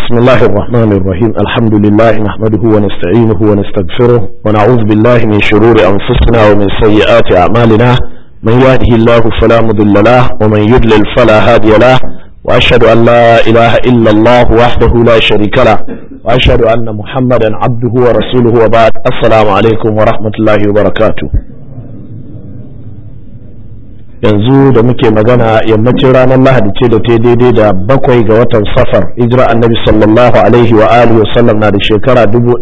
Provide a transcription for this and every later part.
بسم الله الرحمن الرحيم الحمد لله نحمده ونستعينه ونستغفره ونعوذ بالله من شرور أنفسنا ومن سيئات أعمالنا من يهده الله فلا مضل له ومن يضلل فلا هادي له وأشهد أن لا إله إلا الله وحده لا شريك له وأشهد أن محمدا عبده ورسوله وبعد السلام عليكم ورحمة الله وبركاته. yanzu da muke magana yammacin ranar lahadi ce da ta daidai da 7 ga watan safar hijira annabi sallallahu alaihi wa alihi wasallam na da shekara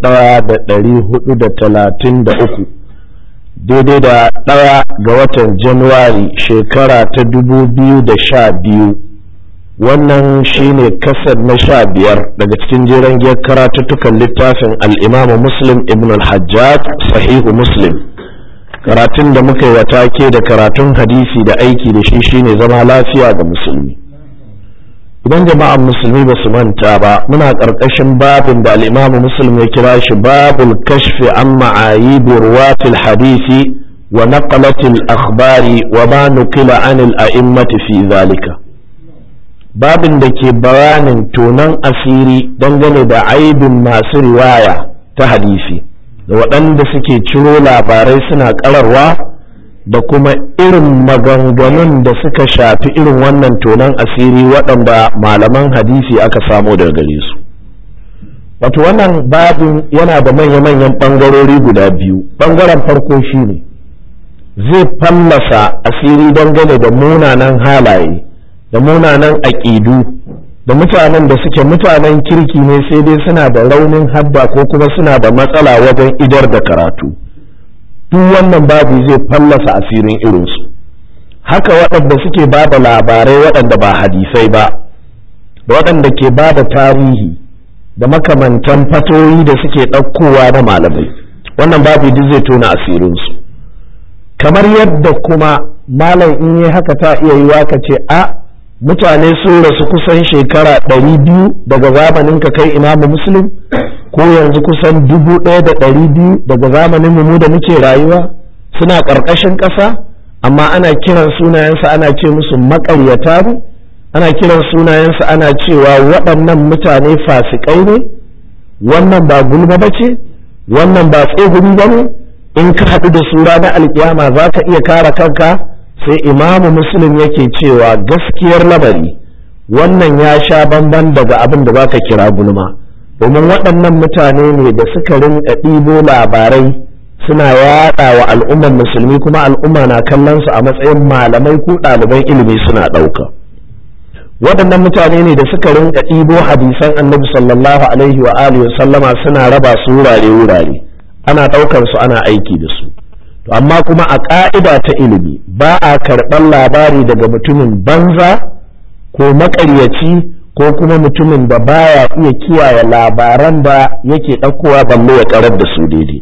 1433 daidai da 1 ga watan januwari shekara ta 2012. wannan shine kasar na 15 daga cikin jeren giyar karatuttukan littafin al-imam muslim ibn al-hajjaj sahihu muslim. karatun da muka yi wa take da karatun hadisi da aiki da shi shine zama lafiya ga musulmi. Idan jama'an musulmi ba su manta ba, muna ƙarƙashin babin da al'imamu muslim ya kira shi babul kashfi an ma'ayibi ruwatil hadisi wa naqalatil akhbari wa ma nuqila anil a'immati fi zalika. Babin da ke bayanin tonan asiri dangane da aibin masu riwaya ta hadisi da waɗanda suke ciro labarai suna ƙararwa da kuma irin maganganun da suka shafi irin wannan tonon asiri waɗanda malaman hadisi aka samo daga gare su. Wato wannan babin yana da manya-manyan ɓangarori guda biyu. Ɓangaren farko shine zai fallasa asiri dangane da munanan halaye da munanan aƙidu da mutanen da suke mutanen kirki ne sai dai suna da raunin hadda ko kuma suna da matsala wajen idar da karatu. Duk wannan babu zai fallasa asirin irinsu. Haka waɗanda suke ba da labarai waɗanda ba hadisai ba da waɗanda ke ba da tarihi da makamantan fatoyi da suke ɗaukowa na malamai, wannan babu duk zai tona asirinsu. Kamar yadda kuma malam in yi haka ta iya yi waka ce mutane sun rasu kusan shekara 200 daga zamanin ka kai imamu muslim ko yanzu kusan 1200 daga zamanin mu da muke rayuwa suna ƙarƙashin ƙasa, amma ana kiran sunayensa ana ce musu maƙaryata ne, ana kiran sunayensa ana cewa waɗannan mutane fasikai ne, wannan ba gulma ba ce, wannan ba tsegumi ba ne. In ka haɗu da su ranar alƙiyama za ka iya kare kanka? Sai imamu muslim yake cewa gaskiyar lamari wannan ya sha bamban daga abin da baka kira gulma, domin waɗannan mutane ne da suka rinka ɗibo labarai suna yaɗa wa al'ummar musulmi kuma al'umma na kallon su a matsayin malamai ko ɗaliban ilimi suna ɗauka. waɗannan mutane ne da suka rinka ɗibo hadisan annabi sallallahu alaihi wa alihi sallama suna raba su wurare ana ɗaukar su ana aiki da su. To amma kuma a ƙa'ida ta ilimi ba a karɓar labari daga mutumin banza ko maƙaryaci ko kuma mutumin da baya iya kiyaye labaran da yake ɗaukowa balle ya ƙarar da su daidai.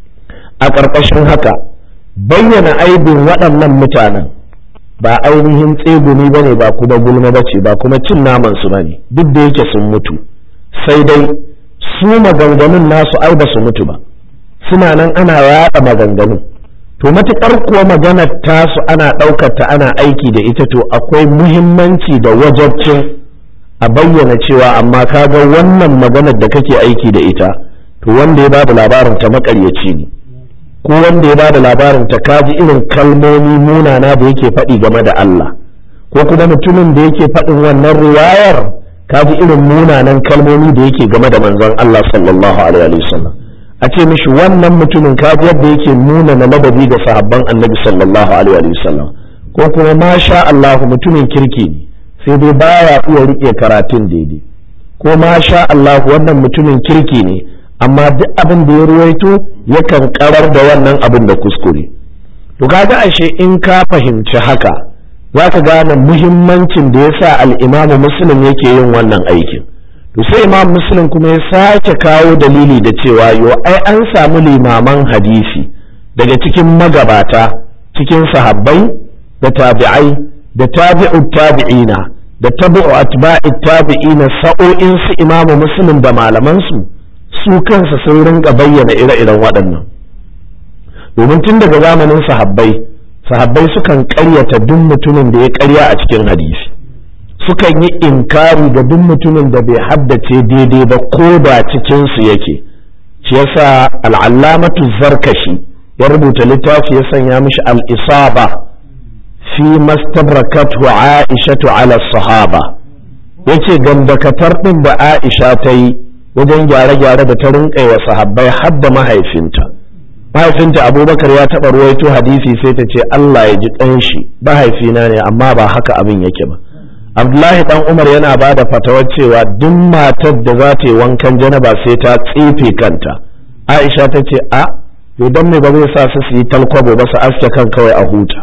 A ƙarƙashin haka bayyana aibin waɗannan mutanen ba ainihin tsegumi ba ne, ba kuma gulma ba ce, ba kuma cin naman su ba ne, duk da yake sun mutu, sai dai su maganganun nasu ai ba su mutu ba, suna nan ana yaɗa maganganun. To matuƙar kuwa maganar tasu ana ɗaukar ta ana aiki da ita, to akwai muhimmanci da wajabcin a bayyana cewa amma kaga wannan maganar da kake aiki da ita to wanda ya bada labarin ta maƙaryaci ne, ko wanda ya bada labarin ta kaji irin kalmomi munana da yake faɗi game da Allah, ko kuma mutumin da yake faɗin wannan riwayar kaji irin munanan kalmomi da yake game da manzon Allah sallallahu alaihi wasallam. A ce mishi wannan mutumin kaji yadda yake nuna na ladabi ga sahabban annabi sallallahu alaihi wasallam, ko kuma masha Allah mutumin kirki ne sai dai baya iya rike karatun daidai, ko masha Allah wannan mutumin kirki ne amma duk abin da ya ruwaito yakan karar da wannan abin da kuskure. To kaga ashe in ka fahimci haka zaka gane muhimmancin da yasa al-Imam Muslim yake yin wannan aikin. To sai Imam Muslim kuma ya sake kawo dalili da cewa yo ai an samu limaman hadisi daga cikin magabata, cikin sahabbai da tabi'ai da tabi'ut tabi'ina da tabi'u atba'it tabi'ina, sa'o'in su Imam Muslim da malaman su kansa sun rinka bayyana ire-iren waɗannan. Domin tun daga zamanin sahabbai sukan ƙaryata duk mutumin da ya ƙarya a cikin hadisi. sukan yi inkari ga duk mutumin da bai haddace daidai ba ko da cikinsu yake. shi yasa al'allamatu zarkashi ya rubuta littafi ya sanya mishi al-isaba fi mastabrakatu aishatu ala sahaba. yace gandakatar din da Aisha ta yi wajen gyare-gyare da ta rinƙa wa sahabbai har da mahaifinta Abubakar ya taɓa ruwaito hadisi sai ta ce Allah ya ji ƙanshi mahaifina ne amma ba haka abin yake ba. Abdullahi dan Umar yana ba da fatawar cewa duk matar da za ta yi wankan janaba sai ta tsefe kanta. Aisha ta ce a idan me ba zai sa su yi talkwabo ba su aske kan kawai a huta.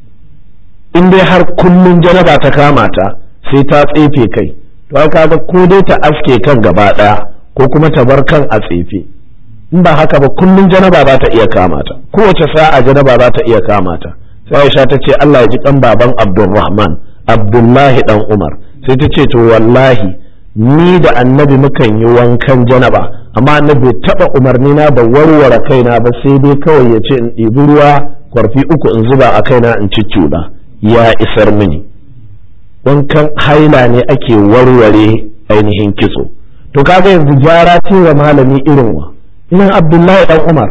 In dai har kullun janaba ta kama ta sai ta tsefe kai, to kaga ko dai ta aske kan gaba daya ko kuma ta bar kan a tsefe. In ba haka ba kullun janaba za ta iya kama ta, kowace sa'a janaba za ta iya kama ta. Sai Aisha ta ce Allah ya ji kan baban Abdulrahman Abdullahi dan Umar, sai ta ce to wallahi ni da annabi mukan yi wankan janaba amma annabi bai taba umarni na da warware kaina ba sai dai kawai ya ce in ɗibi ruwa kwarfi 3 in zuba a kaina in ciccuda ya isar mini. Wankan haila ne ake warware ainihin kitso. To kaga yanzu gyara ce wa malami irin wa ina Abdullahi dan Umar,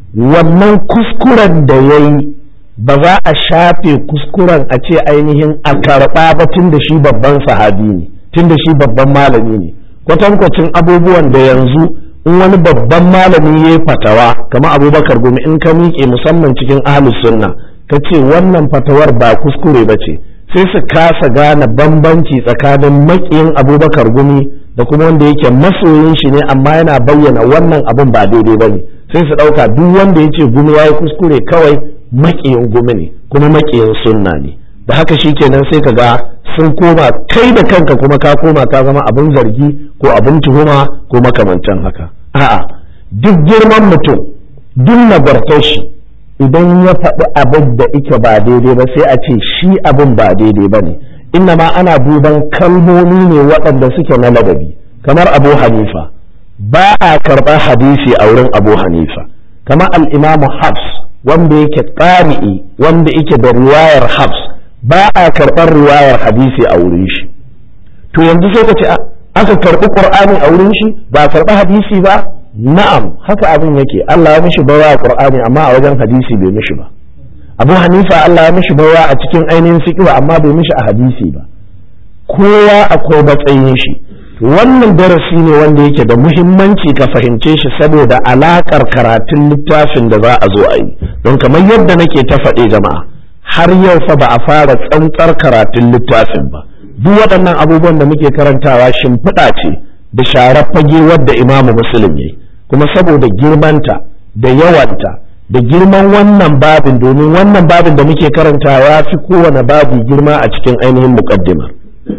wannan kuskuren da yayi ba za a shafe kuskuren a ce ainihin a karɓa ba tun da shi babban sahabi ne, tun da shi babban malami ne. Kwatankwacin abubuwan da yanzu in wani babban malami ya yi fatawa kamar Abubakar Gumi in ka miƙe musamman cikin ahlus sunna ka ce wannan fatawar ba kuskure ba ce, sai su kasa gane bambanci tsakanin maƙiyin Abubakar Gumi da kuma wanda yake masoyin shi ne amma yana bayyana wannan abin ba daidai ba ne, sai su ɗauka duk wanda ya ce Gumi ya yi kuskure kawai maƙiyin Gumi ne kuma maƙiyin sunna ne. Da haka shi kenan sai ka ga sun koma kai da kanka kuma ka koma ka zama abin zargi ko abin tuhuma ko makamantan haka. A'a, duk girman mutum duk nagartar shi idan ya faɗi abin da ike ba daidai ba sai a ce shi abin ba daidai ba ne. Inna ma ana duban kalmomi ne waɗanda suke na ladabi. Kamar Abu Hanifa ba a karɓar hadisi a wurin Abu Hanifa. Kamar al-Imamu Hafs wanda yake ƙari'i wanda yake da riwayar Hafs ba a karɓar riwayar hadisi a wurin shi. To yanzu sai ka ce aka karɓi Qur'ani a wurin shi ba a karɓi hadisi ba? Na'am, haka abin yake. Allah ya mishi bawa Qur'ani amma a wajen hadisi bai mishi ba. Abu Hanifa Allah ya mishi bawa a cikin ainihin fiqh amma bai mishi a hadisi ba. Kowa akwai matsayin shi. Wannan darasi ne wanda yake da muhimmanci ka fahimce shi saboda alakar karatun littafin da za a zo a yi. Don kamar yadda nake ta faɗe jama'a, har yau fa ba a fara tsantsar karatun littafin ba. Duk waɗannan abubuwan da muke karantawa shimfiɗa ce da sharar fage wadda Imamu Muslim yayi, kuma saboda girmanta da yawanta da girman wannan babin, domin wannan babin da muke karantawa fi kowane babi girma a cikin ainihin muqaddimar.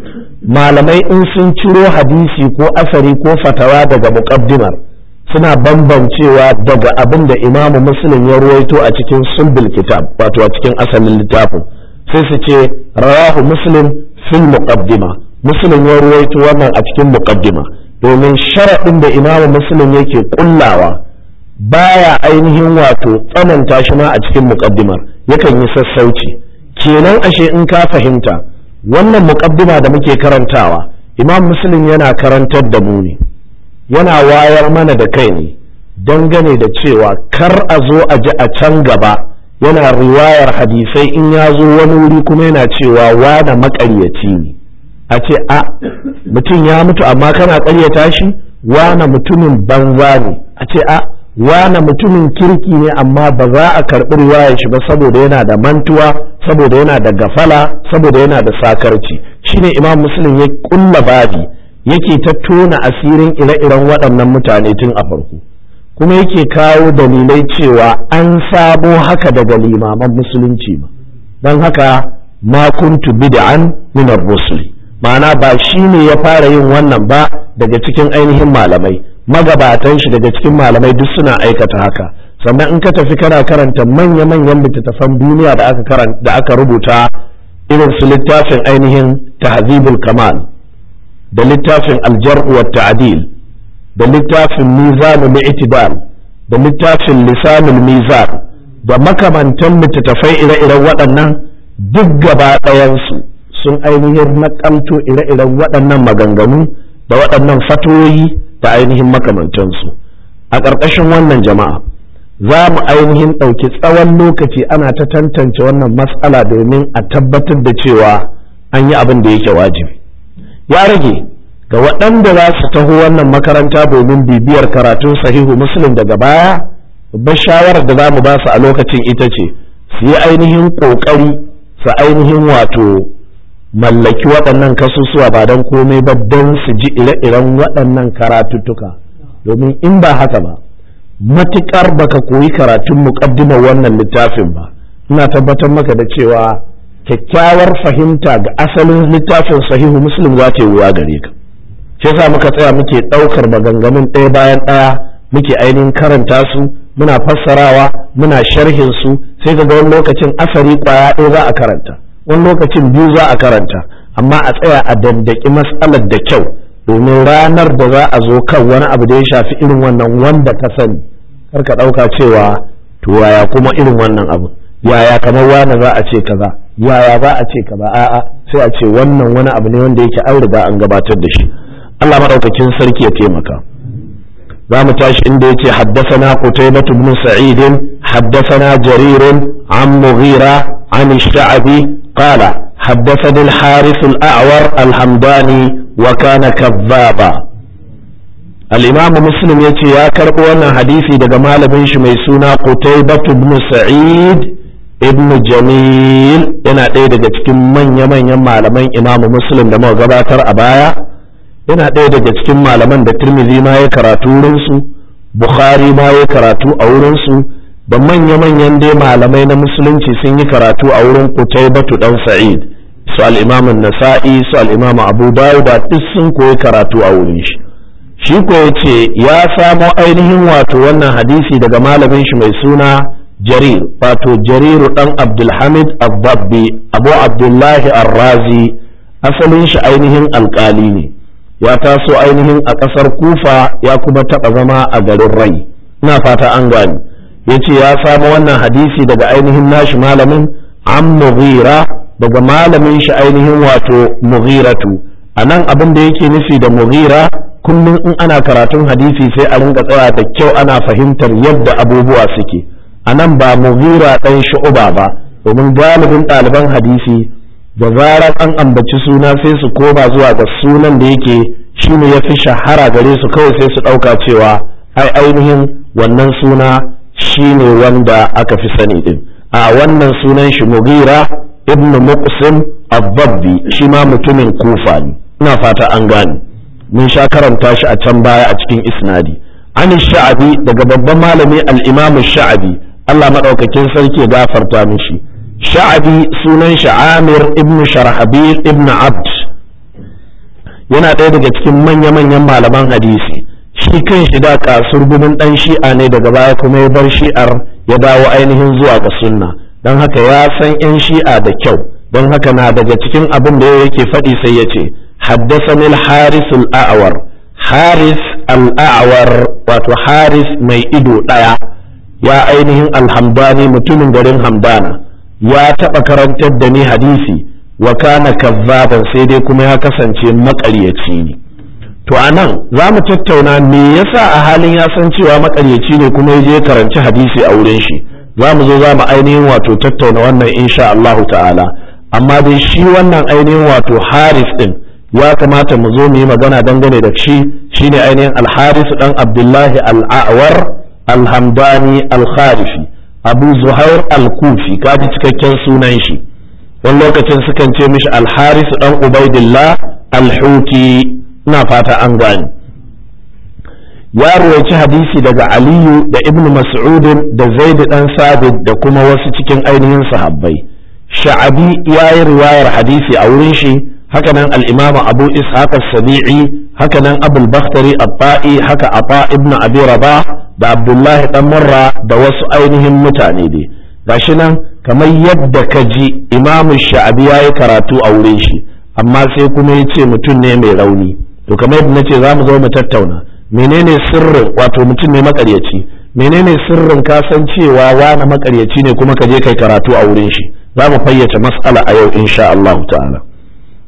Malamai in sun ciro hadisi ko asari ko fatawa daga muqaddimar suna bambancewa daga abin da Imamu Muslim ya ruwaito a cikin sulbul kitab, wato a cikin asalin littafin, sai su ce rawahu Muslim fil muqaddima, Muslim ya ruwaito wannan a cikin muqaddima, domin sharaɗin da Imamu Muslim yake kullawa baya ainihin wato tsananta shi ma a cikin muqaddimar, yakan yi sassauci. Kenan ashe in ka fahimta wannan muqaddima da muke karantawa Imam Muslim yana karantar da mu ne, yana wayar mana da kai ne dangane da cewa kar a zo a ji a can gaba yana riwayar hadisai in ya zo wani wuri kuma yana cewa wane maƙaryaci ne, a ce a mutum ya mutu amma kana ƙaryata shi, wane mutumin banza ne, a ce a wane mutumin kirki ne amma ba za a karɓi riwayar shi ba saboda yana da mantuwa, saboda yana da gafala, saboda yana da sakarci. Shine Imam Muslim ya kulla babi yake ta tona asirin ire-iren waɗannan mutane tun a farko, kuma yake kawo dalilai cewa an sabo haka daga limaman musulunci ba. Don haka ma kuntu bid'an min ar-rusul, ma'ana ba shine ya fara yin wannan ba daga cikin ainihin malamai, magabatan shi daga cikin malamai duk suna aikata haka. Sannan in ka tafi kana karanta manya-manyan littattafan duniya da aka rubuta irin su littafin ainihin Tahzibul Kamal da littafin Al-Jarh wa Ta'dil da littafin Mizanul I'tidal da littafin Lisanul Mizan da makamantan littattafai ire-iren waɗannan duk gaba ɗayansu sun ainihin nakalto ire-iren waɗannan maganganu da waɗannan fatoyi da ainihin makamantansu. A ƙarƙashin wannan jama'a za mu ainihin ɗauki tsawon lokaci ana ta tantance wannan mas'ala domin a tabbatar da cewa an yi abin da yake wajibi. Ya rage ga waɗanda za su taho wannan makaranta domin bibiyar karatun sahihu muslim daga baya, babbar shawarar da za mu ba su a lokacin ita ce su yi ainihin ƙoƙari su ainihin wato mallaki waɗannan kasusuwa ba don komai ba don su ji ire-iren waɗannan karatuttuka, domin in ba haka ba matuƙar baka koyi karatun muƙaddimar wannan littafin ba, ina tabbatar maka da cewa kyakkyawar fahimta ga asalin littafin sahihu muslim za ta yi wuya gare ka. shi yasa muka tsaya muke ɗaukar maganganun ɗaya bayan ɗaya muke ainihin karanta su, muna fassarawa, muna sharhin su, sai ga wani lokacin asari ƙwaya ɗaya za a karanta, wani lokacin biyu za a karanta, amma a tsaya a dandaki mas'alar da kyau, domin ranar da za a zo kan wani abu da ya shafi irin wannan wanda ka sani, kar ka ɗauka cewa to yaya kuma irin wannan abu, yaya kamar wani za a ce kaza, yaya za a ce kaza, a'a sai a ce wannan wani abu ne wanda yake an riga an gabatar da shi. Allah madaukakin sarki ya taimaka. za mu tashi inda yace haddathana Qutaybah ibn Sa'id haddathana Jarir an Mughira an Sha'bi qala haddathani al-Harith al-A'war al-Hamdani wa kana kadhaba. al-Imam Muslim yace ya karbo wannan hadisi daga malamin shi mai suna Qutaybah ibn Sa'id ibn Jamil, yana ɗaya daga cikin manya-manyan malaman Imam Muslim da muka gabatar a baya, yana ɗaya daga cikin malaman da Tirmidhi ma ya karatu wurinsu, Bukhari ma ya karatu a wurinsu, da manya-manyan dai malamai na musulunci sun yi karatu a wurin Qutaybatu dan Sa'id, su al-Imam an-Nasa'i, su al-Imam Abu Dawud duk sun koyi karatu a wurin shi. Shi ko yace ya samo ainihin wato wannan hadisi daga malamin shi mai suna Jarir, wato Jariru dan Abdulhamid Ad-Dabbi, Abu Abdullahi Ar-Razi, asalin shi ainihin alƙali ne. Ya taso ainihin a ƙasar Kufa, ya kuma taɓa zama a garin Rai. Ina fata an gani. Yace ya samu wannan hadisi daga ainihin nashi malamin an Mughira, daga malamin shi ainihin wato Mughiratu. Anan abin da yake nufi da Mughira, kullum in ana karatun hadisi sai a rinka tsaya da kyau ana fahimtar yadda abubuwa suke. Anan ba Mughira ɗan Shu'ba ba, domin galibin ɗaliban hadisi da zarar an ambaci suna sai su koma zuwa ga sunan da yake shi ne ya fi shahara gare su, kawai sai su ɗauka cewa ai ainihin wannan suna shi ne wanda aka fi sani din. A wannan sunan shi Mughira ibn Muqsim Ad-Dabbi, shi ma mutumin Kufa ne. Ina fata an gane, mun sha karanta shi a can baya a cikin isnadi. An Sha'bi, daga babban malami al-Imam Sha'bi, Allah madaukakin sarki ya gafarta mishi. Sha'bi sunan shi Amir ibn Sharhabil ibn Abd, yana ɗaya daga cikin manya-manyan malaman hadisi. Shi kan shi da kasurgumin ɗan shi'a ne, daga baya kuma ya bar shi'ar ya dawo ainihin zuwa ga sunna, don haka ya san 'yan shi'a da kyau, don haka na daga cikin abin da yake faɗi sai ya ce haddasani al-Haris al-A'war. Haris al-A'war wato Haris mai ido ɗaya, ya ainihin al-Hamdani, mutumin garin Hamdana, ya taɓa karantar da ni hadisi, wa kana kazzaban, sai dai kuma ya kasance maƙaryaci ne. To anan za mu tattauna me yasa a halin ya san cewa maƙaryaci ne kuma ya je karanci hadisi a wurin shi. Za mu zo za mu ainihin wato tattauna wannan insha Allahu ta'ala, amma dai shi wannan ainihin wato Haris din ya kamata mu zo mu yi magana dangane da shi, shine ainihin al-Haris dan Abdullahi al-A'war al-Hamdani al-Kharifi Abu Zuhair al-Kufi, kaji cikakken sunan shi. Wani lokacin sukan ce mishi al-Haris dan Ubaidillah al-Huti, ina fata an gani. Ya ruwaici hadisi daga Aliyu da Ibn Mas'ud da Zaid dan Sabit da kuma wasu cikin ainihin sahabbai. Sha'abi ya yi riwayar hadisi a wurin shi, haka nan al-Imam Abu Ishaq as-Sabi'i, haka nan Abul Bakhtari at-Ta'i, haka Ata ibn Abi Rabah da Abdullahi dan Murra da wasu ainihin mutane dai. Gashi nan kamar yadda ka ji Imam Sha'abi ya yi karatu a wurin shi, amma sai kuma ya ce mutum ne mai rauni. To kamar yadda nace za mu zo mu tattauna menene sirrin, wato mutum ne makaryaci, menene sirrin kasancewa wani makaryaci ne kuma ka je kai karatu a wurin shi. Za mu fayyace mas'ala a yau insha Allah ta'ala.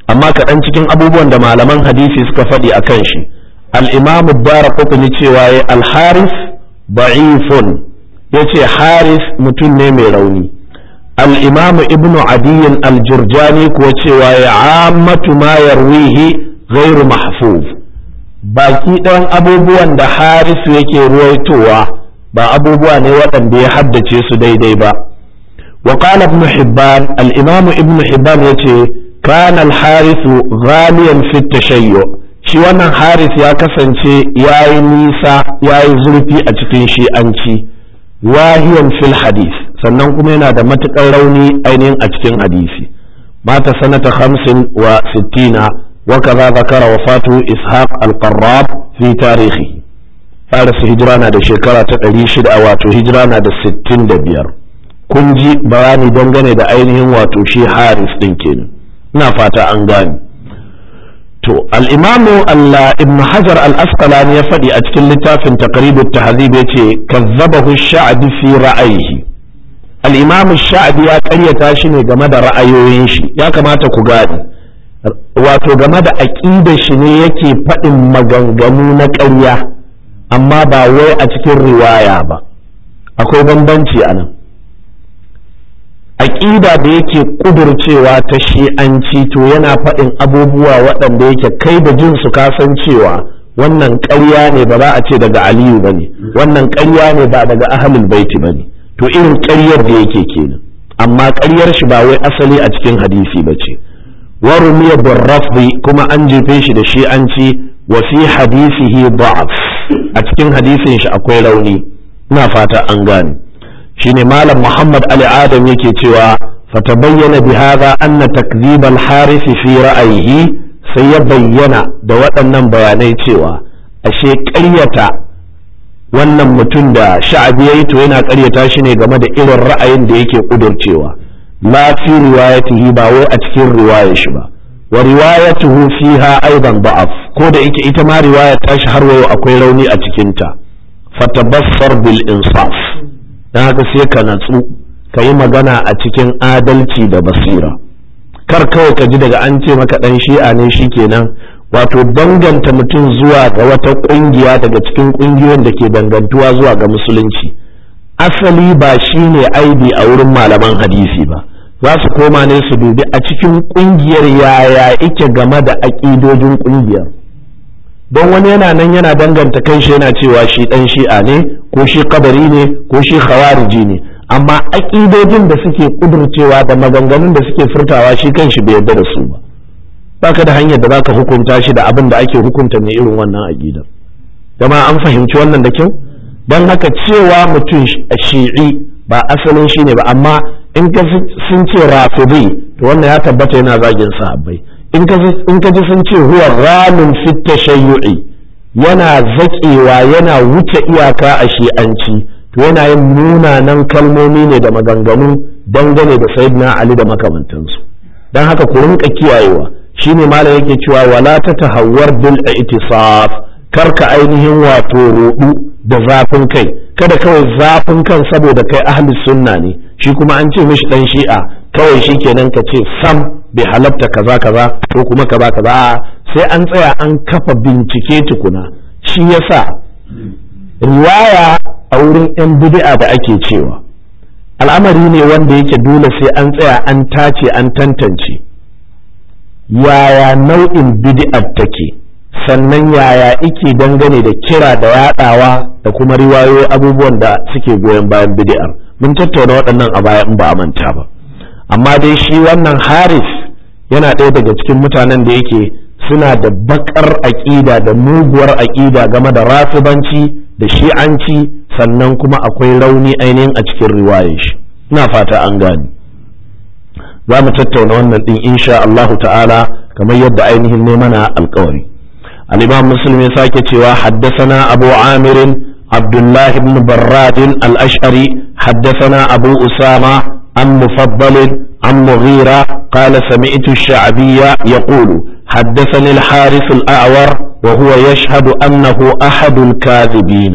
amma kaɗan cikin abubuwan da malaman hadisi suka faɗi a kan shi al-imam ad-Daraqutni cewa ya al-Haris da'ifun yace Haris mutum ne mai rauni al-imam ibnu Adiy al-Jurjani kuwa cewa ya ammatu ma yarwihi ghairu mahfuz baki ɗayan abubuwan da Haris yake ruwaitowa ba abubuwa ne waɗanda ya haddace su daidai ba wa qala ibn Hibban al-imam ibn Hibban yace kana al-Harith ghaliyan fi at-tashayyu shi wannan Haris ya kasance yayi nisa yayi zurfi a cikin shi'anci wahiyan fil hadith sannan kuma yana da matukar rauni ainihin a cikin hadisi mata sanata 65 وكذا ذكر وفاته إسحاق القراب في تاريخه فارس هجرانا دا شكرة تقليشد واتو هجرانا دا 65 كنجي بياني دنغني دا أينهم واتو شي حارس دنكين نافاتا أنغاني تو الإمام ابن حجر الأسقلاني يفدي أتكل لتافن تقريب التهذيب يتي كذبه الشعب في رأيه الإمام الشعب يا كريتاشني جمد رأيوينشي يا كما تكوغاني wato game da aƙidar shi ne yake faɗin maganganu na ƙarya amma ba wai a cikin riwaya ba akwai bambanci a nan aƙida da yake ƙudurcewa ta shi'anci to yana faɗin abubuwa waɗanda yake kai da jin su kasan cewa wannan ƙarya ne ba za a ce daga aliyu ba ne wannan ƙarya ne ba daga ahlul baiti ba ne to irin ƙaryar da yake kenan amma ƙaryar shi ba wai asali a cikin hadisi ba ce ورمي بالرفض كما أنجي shi da shi'anci وفي حديثه ضعف أتكين حديثه شأكوي لوني نافاتا أنغاني شيني مالا محمد علي آدم يكي توا فتبين بهذا أن تكذيب الحارث في رأيه سيبين دوات بياني توا أشي كريتا wannan mutum da sha'abi yayi to yana ƙaryata shi ne game da irin ra'ayin da yake kudurcewa la fi riwayatihi ba wai a cikin riwayar shi ba wa riwayatuhu fiha aidan da'af ko da yake ita ma riwayar ta shi har wayo akwai rauni a cikin ta fatabassar bil insaf dan haka sai ka natsu ka yi magana a cikin adalci da basira kar kawai ka ji daga an ce maka dan shi'a ne shikenan wato danganta mutum zuwa ga wata kungiya daga cikin kungiyoyin da ke dangantuwa zuwa ga musulunci asali ba shine aibi a wurin malaman hadisi ba za su koma ne su dubi a cikin kungiyar yaya ike game da aƙidojin kungiyar don wani yana nan yana danganta kanshi yana cewa shi dan shi'a ne ko shi kabari ne ko shi khawariji ne amma aƙidojin da suke kudurcewa da maganganun da suke furtawa shi kanshi bai yarda da su ba baka da hanyar da zaka hukunta shi da abin da ake hukunta mai irin wannan aqidar jama'a an fahimci wannan da kyau dan haka cewa mutum shi'i ba asalin shi ne ba amma in ka sun ce rafidi to wannan ya tabbata yana zagin sahabbai in ka ji sun ce huwa ramin fit tashayyu'i yana zakewa yana wuce iyaka a shi'anci to yana yin munanan kalmomi ne da maganganu dangane da sayyidina ali da makamantansu dan haka ku rinka kiyayewa shine malam yake cewa wala tatahawwar bil i'tisaf karka ainihin wato rudu da zafin kai kada kawai zafin kan saboda kai ahli sunna ne shi kuma an ce mishi dan shi'a kawai shikenan ka ce sam bai halatta kaza kaza ko kuma kaza kaza sai an tsaya an kafa bincike tukuna shi yasa riwaya a wurin yan bid'a da ake cewa al'amari ne wanda yake dole sai an tsaya an tace an tantance yaya nau'in bid'ar take sannan yaya ike dangane da kira da yadawa da kuma riwayoyi abubuwan da suke goyon bayan bid'ar mun tattauna waɗannan a baya in ba a manta ba amma dai shi wannan Haris yana ɗaya daga cikin mutanen da yake suna da bakar aƙida da muguwar aƙida game da rafibanci da shi'anci sannan kuma akwai rauni ainihin a cikin riwayar shi ina fata an gani za mu tattauna wannan din insha Allahu ta'ala kamar yadda ainihin ne mana alƙawari al-Imam Muslim ya sake cewa haddathana Abu Amir Abdullah ibn Barrad al-Ash'ari haddathana Abu Usama an Mufaddal an Mughira qala sami'tu ash-Sha'biyya yaqulu haddathani al-Harith al-A'war wa huwa yashhadu annahu ahadul kadhibin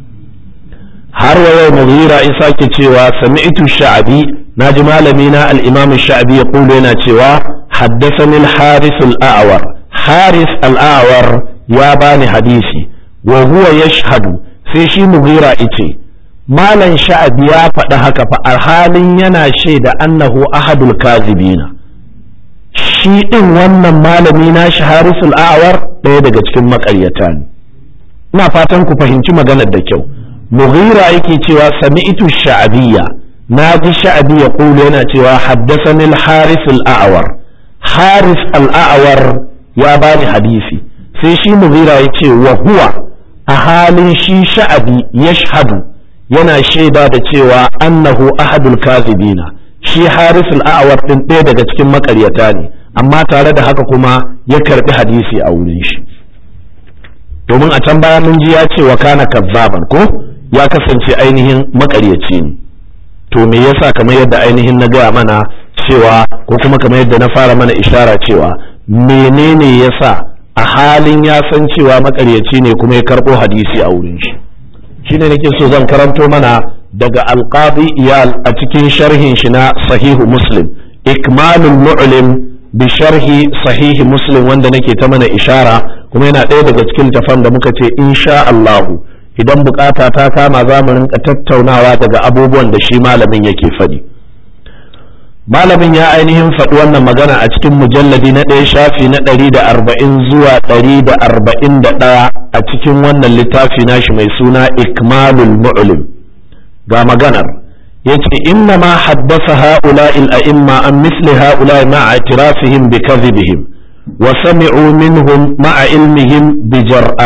har wa yau Mughira ya sake cewa sami'tu ash-Sha'bi naji malami na al-Imam ash-Sha'bi yaqulu yana cewa haddathani al-Harith al-A'war Harith al-A'war ya bani hadisi wa huwa yashhadu sai shi Mughira yace malan Sha'abi ya faɗi haka fa a halin yana shaida annahu ahadul kazibina shi din wannan malami na shi Harith al-A'war ɗaya daga cikin maƙaryata ne ina fatan ku fahimci maganar da kyau Mughira yake cewa sami'tu Sha'abiyya naji Sha'abi ya kulu yana cewa haddathani al-Harith al-A'war Harith al-A'war ya bani hadisi sai shi Mughira yace wa huwa a halin shi Sha'abi yashhadu yana shaida da cewa annahu ahadul kazibina shi Harith al-A'war din ɗaya daga cikin makaryata ne amma tare da haka kuma ya karbi hadisi a wurin shi domin a can baya mun ji ya ce wa kana kazzaban ko ya kasance ainihin makaryaci ne to me yasa kamar yadda ainihin na gaya mana cewa ko kuma kamar yadda na fara mana ishara cewa menene yasa a halin ya san cewa makaryaci ne kuma ya karbo hadisi a wurin shi shine nake so zan karanto mana daga alqadi iyal a cikin sharhin shi na sahihu muslim ikmalul mu'lim bi sharhi sahihi muslim wanda nake ta mana ishara kuma yana ɗaya daga cikin tafan da muka ce insha Allah idan bukata ta kama za mu rinka tattaunawa daga abubuwan da shi malamin yake faɗi malamin ya ainihin faɗi wannan magana a cikin mujalladi na ɗaya shafi na 140 zuwa 141 a cikin wannan littafi nashi mai suna ikmalul mu'lim ga maganar yace inna ma haddasa ha'ula'i al-a'imma an misli ha'ula'i ma'a i'tirafihim bi kadhibihim wa sami'u minhum ma'a ilmihim bi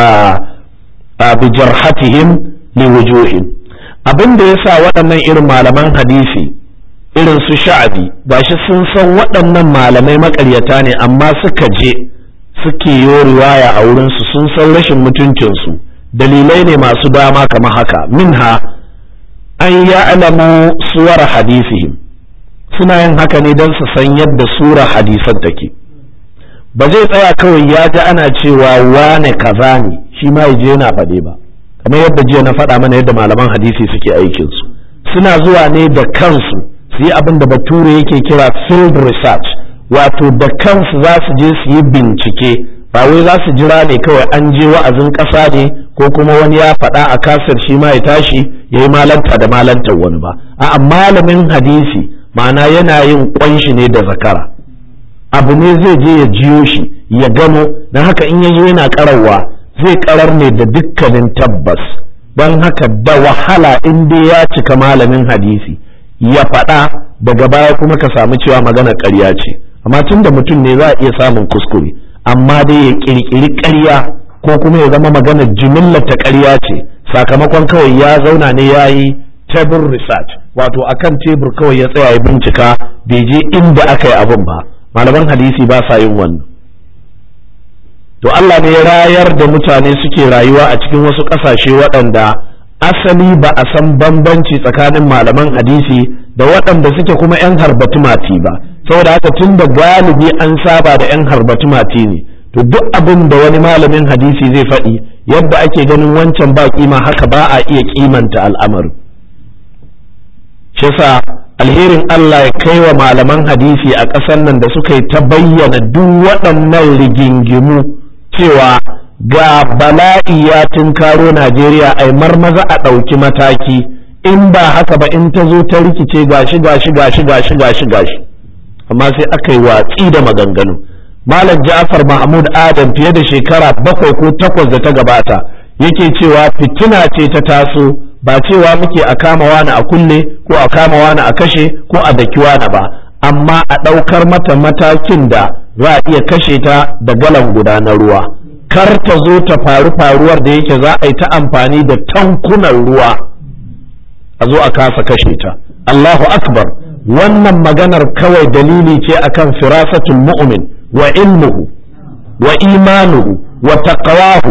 jarhatihim li wujuhin abinda yasa waɗannan irin malaman hadisi irin su Sha'abi gashi sun san waɗannan malamai makaryata ne amma suka je suke yi riwaya a wurin su sun san rashin mutuncin su dalilai ne masu dama kamar haka minha an ya'lamu suwar hadisihim suna yin haka ne don su san yadda sura hadisan take ba zai tsaya kawai ya ji ana cewa wane kaza ne shi ma yaje yana faɗe ba kamar yadda jiya na faɗa mana yadda malaman hadisi suke aikin su suna zuwa ne da kansu su yi abin da bature yake kira field research wato da kansu za su je su yi bincike ba wai za su jira ne kawai an je wa'azin ƙasa ne ko kuma wani ya faɗa a kasar shi ma ya tashi ya yi malanta da malantar wani ba a'a malamin hadisi ma'ana yana yin ƙwanshi ne da zakara abu ne zai je ya jiyo shi ya gano don haka in ya zo yana ƙararwa zai ƙarar ne da dukkanin tabbas don haka da wahala in dai ya cika malamin hadisi ya faɗa daga baya kuma ka samu cewa magana ƙarya ce amma tun da mutum ne za a iya samun kuskure amma dai ya ƙirƙiri ƙarya ko kuma ya zama magana jimillar ta ƙarya ce sakamakon kawai ya zauna ne ya yi table research wato akan tebur kawai ya tsaya ya bincika bai je inda aka yi abin ba malaman hadisi ba sa yin wannan to Allah ne ya rayar da mutane suke rayuwa a cikin wasu ƙasashe waɗanda asali ba a san bambanci tsakanin malaman hadisi da waɗanda suke kuma 'yan harbatu mati ba saboda haka tun da galibi an saba da 'yan harbatu mati ne to duk abin da wani malamin hadisi zai faɗi yadda ake ganin wancan ba kima haka ba a iya kimanta al'amarin shi yasa alherin Allah ya kai wa malaman hadisi a ƙasar nan da suka yi ta bayyana duk waɗannan rigingimu cewa ga bala'i ya tunkaro Najeriya ai marmaza a ɗauki mataki in ba haka ba in ta zo ta rikice gashi amma sai aka yi watsi da maganganu Malam Ja'far Mahmud Adam fiye da shekara 7 ko 8 da ta gabata yake cewa fitina ce ta taso ba cewa muke a kama wani a kulle ko a kama wani a kashe ko a daki wani ba amma a ɗaukar mata matakin da za a iya kashe ta da galan guda na ruwa kar ta zo ta faruwar da yake za a yi ta amfani da tankunan ruwa a zo a kasa kashe ta Allahu akbar wannan maganar kawai dalili ce akan firasatul mu'min wa ilmuhu wa imanuhu wa taqwahu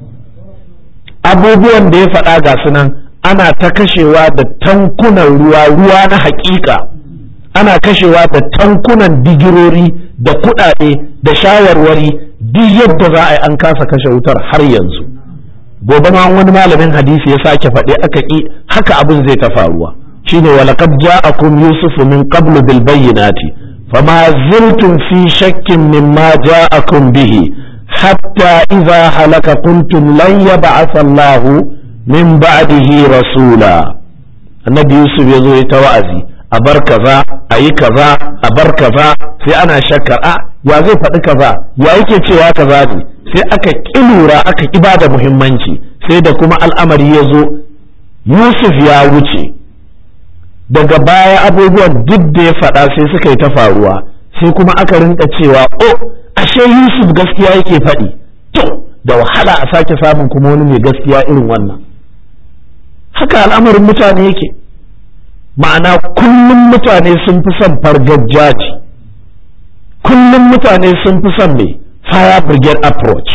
abubuwan da ya faɗa ga sunan ana ta kashewa da tankunan ruwa na haƙiƙa ana kashewa da tankunan digirori da kuɗaɗe da shawarwari duk yadda za a yi an kasa kashe wutar har yanzu gobe ma wani malamin hadisi ya sake faɗi aka ƙi haka abin zai ta faruwa shine walaqad ja'akum yusufu min qablu bil bayyinati فما زلتم في شك مما جاءكم به حتى إذا هلك قلتم لن يبعث الله من بعده رسولا. النبي يوسف يزوي توازي أبر كذا أي كذا أبر كذا في أنا شكر يا زي فدي كذا يا yake cewa kaza ne sai aka kilura aka ibada muhimmanci sai da kuma al'amari ya zo Yusuf ya wuce daga baya abubuwan duk da ya faɗa sai suka yi ta faruwa sai kuma aka rinka cewa ashe Yusuf gaskiya yake faɗi to da wahala a sake samun kuma wani mai gaskiya irin wannan. Haka al'amarin mutane yake, ma'ana kullum mutane sun fi son fargajaji, kullum mutane sun fi son mai fire brigade approach.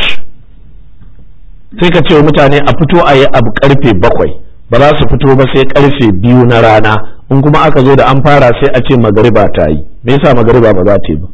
Sai ka ce wa mutane a fito a yi abu karfe 7 ba za su fito ba sai karfe 2 na rana, in kuma aka zo da an fara sai a ce magariba ta yi. Me yasa magariba ba za ta yi ba?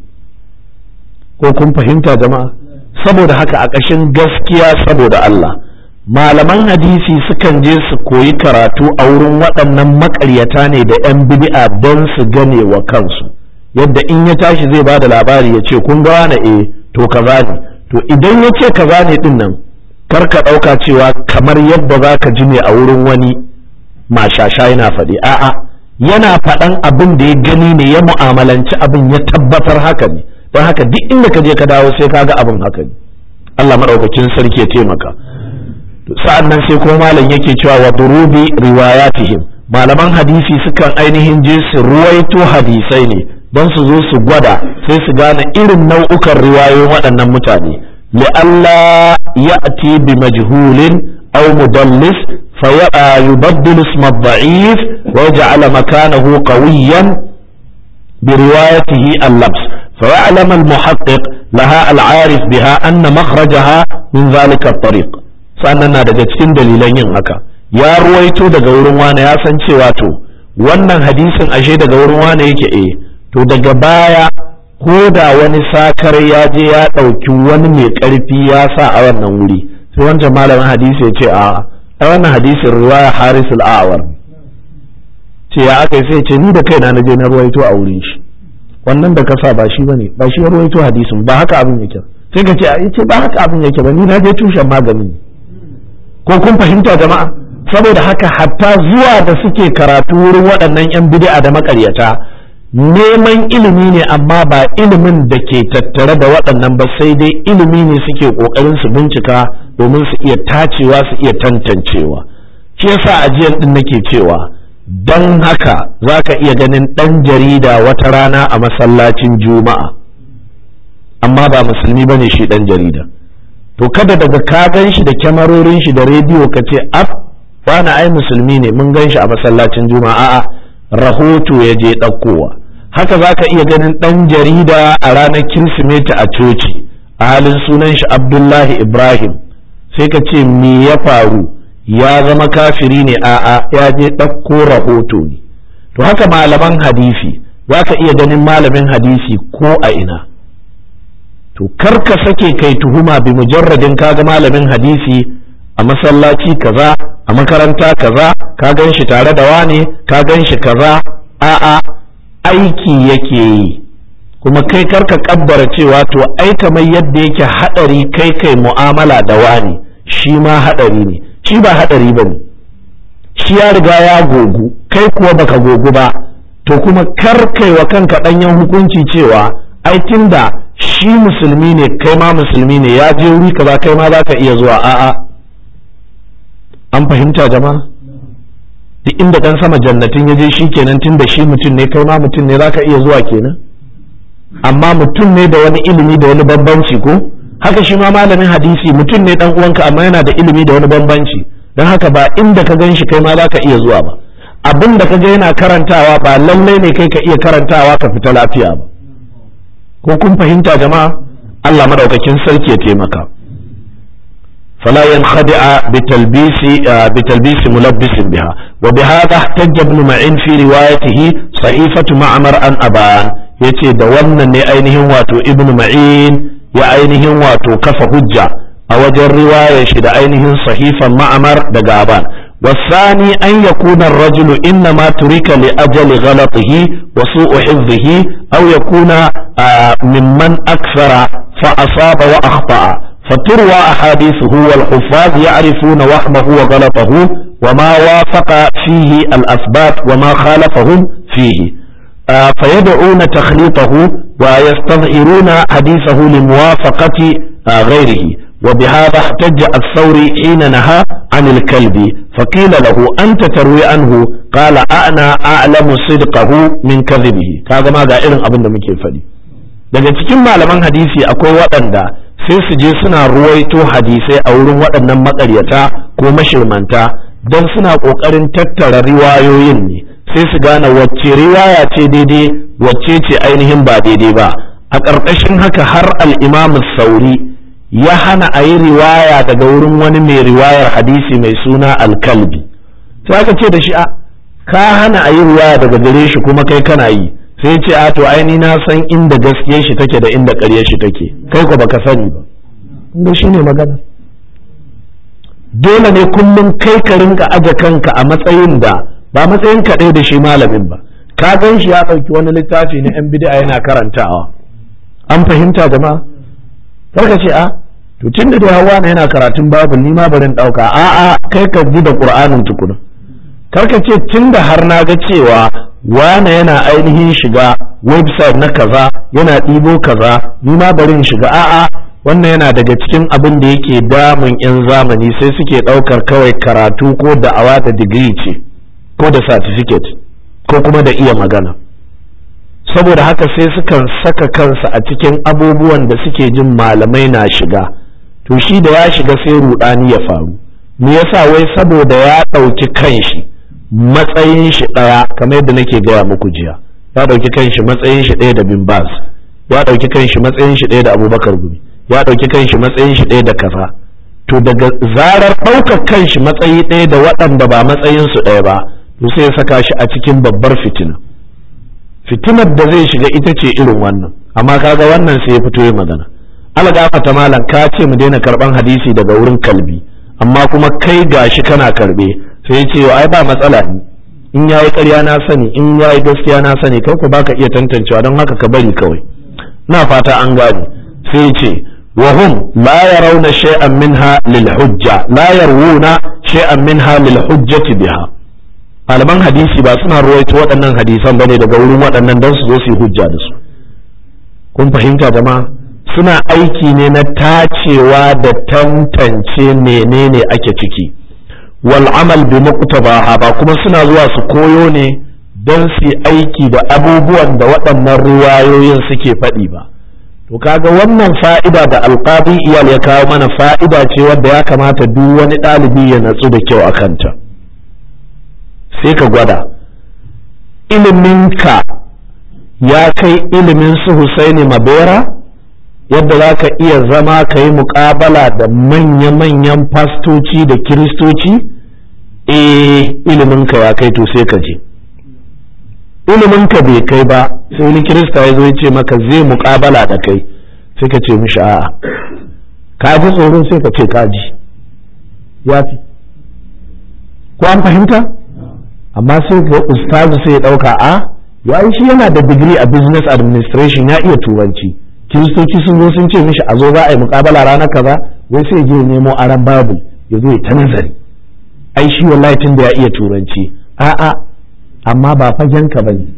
Ko kun fahimta jama'a? Saboda haka a ƙashin gaskiya saboda Allah malaman hadisi sukan je su koyi karatu a wurin waɗannan maƙaryata ne da 'yan bid'a don su gane wa kansu yadda in ya tashi zai ba da labari ya ce kun ga wani to kaza ne, to idan ya ce kaza ne din nan kar ka ɗauka cewa kamar yadda za ka ji ne a wurin wani mashasha yana faɗi, a'a yana faɗan abin da ya gani ne, ya mu'amalanci abin ya tabbatar haka ne, don haka duk inda ka je ka dawo sai ka ga abin haka ne. Allah maɗaukakin sarki ya taimaka. Sa'an nan sai kuma malam yake cewa wa durubi riwayatihim, malaman hadisi sukan ainihin je su ruwaito hadisai ne don su zo su gwada sai su gane irin nau'ukan riwayoyin waɗannan mutane li'alla ya'ti bi majhulin aw mudallis fa yubaddilu isma ad-da'if wa yaj'ala makanahu qawiyan bi riwayatihi al-labs fa ya'lam al-muhaqqiq laha al-'arif biha anna makhrajaha min dhalika at-tariq. Sannan na daga cikin dalilan yin haka, ya ruwaito daga wurin wane ya san cewa to wannan hadisin ashe daga wurin wane yake to daga baya ko da wani sakar ya je ya ɗauki wani mai ƙarfi ya sa a wannan wuri sai wancan malamin hadisi ya ce a wannan hadisin riwaya Haris al-A'war ce ya aka sai ce ni da kaina na je na ruwaito a wurin shi, wannan da ka sa ba shi bane, ba shi ya ruwaito hadisin, ba haka abin yake. Sai ka ce ba haka abin yake ba, ni na je tushen magani. Ko kun fahimta jama'a? Saboda haka hatta zuwa da suke karatu wurin waɗannan 'yan bid'a da maƙaryata neman ilimi ne, amma ba ilimin da ke tattare da waɗannan ba, sai dai ilimi ne suke ƙoƙarin su bincika domin su iya tacewa su iya tantancewa. Shi yasa ajiyar din nake cewa don haka za ka iya ganin ɗan jarida wata rana a masallacin juma'a amma ba musulmi ba ne shi ɗan jarida, to kada daga ka gan shi da kyamarorin shi da rediyo ka ce wani ai musulmi ne mun gan shi a masallacin juma'a, a'a rahoto ya je ɗaukowa. Haka za ka iya ganin ɗan jarida a ranar kirsimeti a coci a halin sunan shi Abdullahi Ibrahim, sai ka ce me ya faru, ya zama kafiri ne, a'a ya je ɗauko rahoto ne. To haka malaman hadisi za ka iya ganin malamin hadisi ko a ina, to kar ka sake kai tuhuma bi mujarradin kaga malamin hadisi a masallaci kaza a makaranta kaza ka gan shi tare da wane ka gan shi kaza, a'a aiki yake yi. Kuma kai kar ka kabbara cewa to ai kamar yadda yake hadari kai mu'amala da wane shi ma hadari ne, shi ba hadari bane, shi ya riga ya gogu kai kuwa baka gogu ba, to kuma kar kai wa kanka danyen hukunci cewa ai tunda shi musulmi ne kai ma musulmi ne ya je wuri kaza kai ma za ka iya zuwa, a'a. An fahimta jama'a? Duk inda dan sama jannatin ya je shi kenan tunda shi mutum ne kai ma mutum ne za ka iya zuwa kenan, amma mutum ne da wani ilimi da wani bambanci ko haka shi ma malamin hadisi mutum ne dan uwanka amma yana da ilimi da wani bambanci, don haka ba inda ka gan shi kai ma za ka iya zuwa ba, abin da ka ga yana karantawa ba lallai ne kai ka iya karantawa ka fita lafiya ba. Ko kun fahimta jama'a? Allah madaukakin sarki ya taimaka. fala yankhadi'a bitalbis mulabbis biha wa bihadha ihtajja ibn Ma'in fi riwayatihi sahifatu Ma'mar an Aban, yace da wannan ne ainihin wato ibn Ma'in ya ainihin wato kafa hujja a wajen riwayar shi da ainihin sahifan Ma'mar daga Aban, والثاني أن يكون الرجل إنما ترك لأجل غلطه وسوء حفظه أو يكون ممن أكثر فأصاب وأخطأ فتروى أحاديثه والحفاظ يعرفون وهمه وغلطه وما وافق فيه الأثبات وما خالفهم فيه فيدعون تخليطه ويستظهرون حديثه لموافقة غيره وبهذا احتج الثوري حين نهى عن الكلب فقيل له أنت تروي عنه قال أنا أعلم صدقه من كذبه كذا ما قائل أبن دمكي فدي daga cikin malaman hadisi akwai waɗanda sai su je suna ruwaito hadisai a wurin waɗannan maƙaryata ko mashirmanta don suna ƙoƙarin tattara riwayoyin ne sai su gane wacce riwaya ce daidai wacce ce ainihin ba daidai ba a ƙarƙashin haka har al-Imam Sauri ya hana a yi riwaya daga wurin wani mai riwayar hadisi mai suna al-Kalbi sai aka ce da shi ka hana a yi riwaya daga gare shi kuma kai kana yi sai ce to aini na san inda gaskiyar shi take da inda ƙaryar shi take kai ko baka sani ba inda shine magana dole ne kullum kai ka rinka aje kanka a matsayin da ba matsayin ka ɗaya da shi malamin ba ka gan shi ya ɗauki wani littafi na yan bid'a yana karantawa an fahimta jama'a karka ce to tun da hawa yana karatun babu ni ma barin ɗauka kai ka ji da qur'anin tukuna karka ce tun da har na ga cewa wane yana ainihin shiga website na kaza yana ɗibo kaza ni ma barin shiga wannan yana daga cikin abin da yake damun 'yan zamani sai suke ɗaukar kawai karatu ko da'awa da digiri ce ko da certificate ko kuma da iya magana saboda haka sai sukan saka kansa a cikin abubuwan da suke jin malamai na shiga to shi da ya shiga sai rudani ya faru me yasa wai saboda ya ɗauki kanshi matsayin shi ɗaya kamar yadda nake gaya muku jiya ya ɗauki kanshi matsayin shi ɗaya da bin Baz ya ɗauki kanshi matsayin shi ɗaya da Abubakar Gumi ya ɗauki kanshi matsayin shi ɗaya da kaza to daga zarar ɗaukar kanshi matsayi ɗaya da waɗanda ba matsayin su ɗaya ba to sai ya saka shi a cikin babbar fitinar da zai shiga ita ce irin wannan amma kaga wannan sai ya fito ya magana algafata malam ka ce mu daina karban hadisi daga wurin Kalbi amma kuma kai gashi kana karbe sai ya ce ai ba matsala ne in yayi ƙarya na sani in yayi gaskiya na sani kai ku baka iya tantancewa don haka ka bari kawai na fata an gane sai ya ce wa hum la yarawna shay'an minha lil hujja la yarwuna shay'an minha lil hujjati biha malaman hadisi ba suna ruwaito waɗannan hadisan bane daga wurin waɗannan don su zo su yi hujja da su kun fahimta jama'a suna aiki ne na tacewa da tantance menene ake ciki wal amal bi muqtabaha ba kuma suna zuwa su koyo ne don su aiki da abubuwan da waɗannan riwayoyin suke faɗi ba to kaga wannan fa'ida da alqadi iyal ya kawo mana fa'ida ce wadda ya kamata duk wani ɗalibi ya natsu da kyau a kanta sai ka gwada iliminka ya kai ilimin su Husaini Mabera yadda za ka iya zama ka yi muƙabala da manya-manyan fastoci da kiristoci iliminka ya kai to sai ka je iliminka bai kai ba sai wani kirista ya zo ya ce maka zai muƙabala da kai sai ka ce mishi a'a ka ji tsoron sai ka ce ka ji ya fi ko an fahimta amma sai ga ustazu sai ya ɗauka ya shi yana da digiri a business administration ya iya turanci kiristoci sun zo sun ce mishi a zo za a yi muƙabala ranar kaza wai sai je nemo aran bible ya zo ya ta nazari ai shi wallahi tun da ya iya turanci amma ba fagen ka bane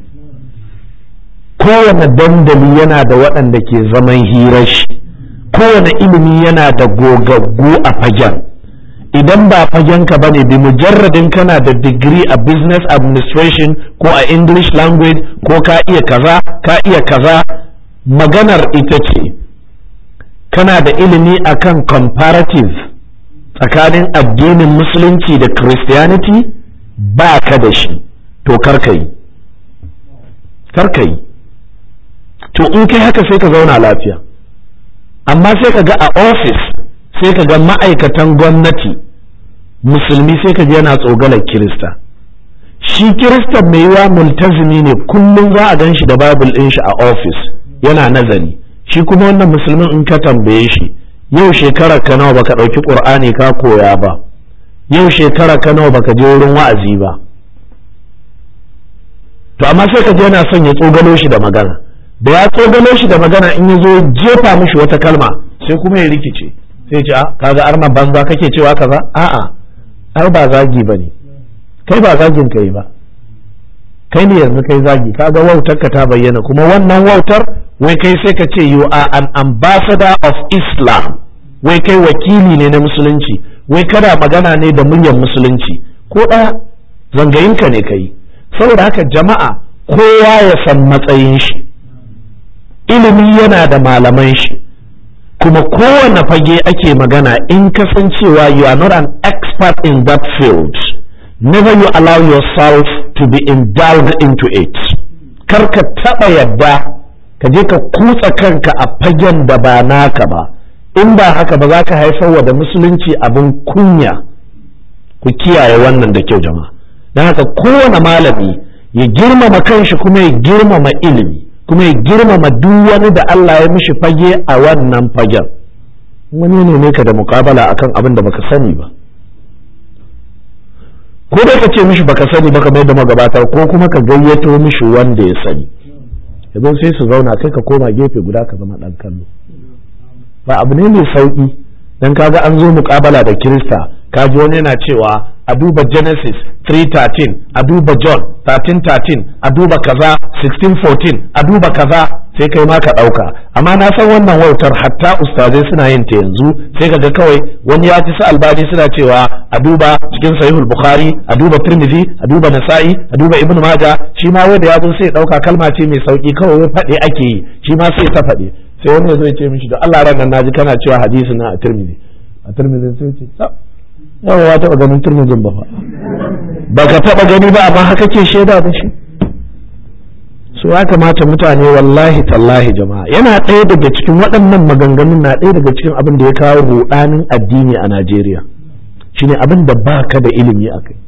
kowane dandali yana da waɗanda ke zaman hirar shi kowane ilimi yana da gogaggu a fagen idan ba fagen ka bane bi mujarradin kana da digiri a business administration ko a English language ko ka iya kaza maganar ita ce kana da ilimi akan comparative tsakanin addinin musulunci da Christianity ba ka da shi to karkai to in kai haka sai ka zauna lafiya amma sai ka ga a office sai ka ga ma'aikatan gwamnati musulmi sai ka ji yana tsogalar kirista shi kirista mai yiwa multazimi ne kullum za a gan shi da bible ɗin shi a office yana nazari shi kuma wannan musulmin in ka tambaye shi yau shekarar ka nawa baka ɗauki ƙur'ani ka koya ba yau shekara ka nawa baka je wurin wa'azi ba, to amma sai ka je yana son ya tsogalo shi da magana, da ya tsogalo shi da magana in ya zo jefa mishi wata kalma sai kuma ya rikice, sai ce kaga arna banza kake cewa kaza, a'a ai ba zagi bane, kai ba zagin kai ba, kai ne yanzu kai zagi, kaga wautar ka ta bayyana, kuma wannan wautar wai kai sai ka ce you are an ambassador of Islam, wai kai wakili ne na musulunci, wai kada magana ne da muryar musulunci, ko ɗaya zangayinka ne kai. Saboda haka jama'a kowa ya san matsayin shi, ilimi yana da malaman shi, kuma kowane fage ake magana in kasancewa you are not an expert in that field, never you allow yourself to be indulged into it. Kar ka taɓa yadda ka je ka kutsa kanka a fagen da ba naka ba, in ba haka ba za ka haifar wa da musulunci abin kunya. Ku kiyaye wannan da kyau jama'a. Don haka kowane malami ya girmama kanshi kuma ya girmama ilimi, kuma ya girmama duk wani da Allah ya mishi fage a wannan fagen. Wani ne ka da muƙabala akan abin da baka sani ba, ko dai ka ce mishi baka sani ba kamar da magabata, ko kuma ka gayyato mishi wanda ya sani, yanzu sai su zauna kai ka koma gefe guda ka zama ɗan kallo. Ba abu ne mai sauƙi, dan kaga an zo muƙabala da Kirista, kaji wani yana cewa a duba Genesis 3:13, a duba John 13:13, a duba kaza 16:14, a duba kaza, sai kai ma ka ɗauka. Amma na san wannan wautar hatta ustazai suna yin ta yanzu, sai kaga kawai wani ya ci sa Albani suna cewa a duba cikin Sahihul Bukhari, a duba Tirmidhi, a duba Nasa'i, a duba Ibn Majah, shi ma wanda ya zo sai ya ɗauka kalma ce mai sauki kawai faɗe ake yi, shi ma sai ta faɗe. Sai wani ya zo ya ce mishi da Allah ran nan naji kana cewa hadisi na a Tirmidhi sai ce yawa ya taɓa ganin Tirmidhin ba fa, baka taɓa gani ba amma haka ke shaida da shi. So ya kamata mutane wallahi tallahi jama'a, yana ɗaya daga cikin waɗannan maganganun na ɗaya daga cikin abin da ya kawo ruɗanin addini a Najeriya, shine abin da baka da ilimi a kai.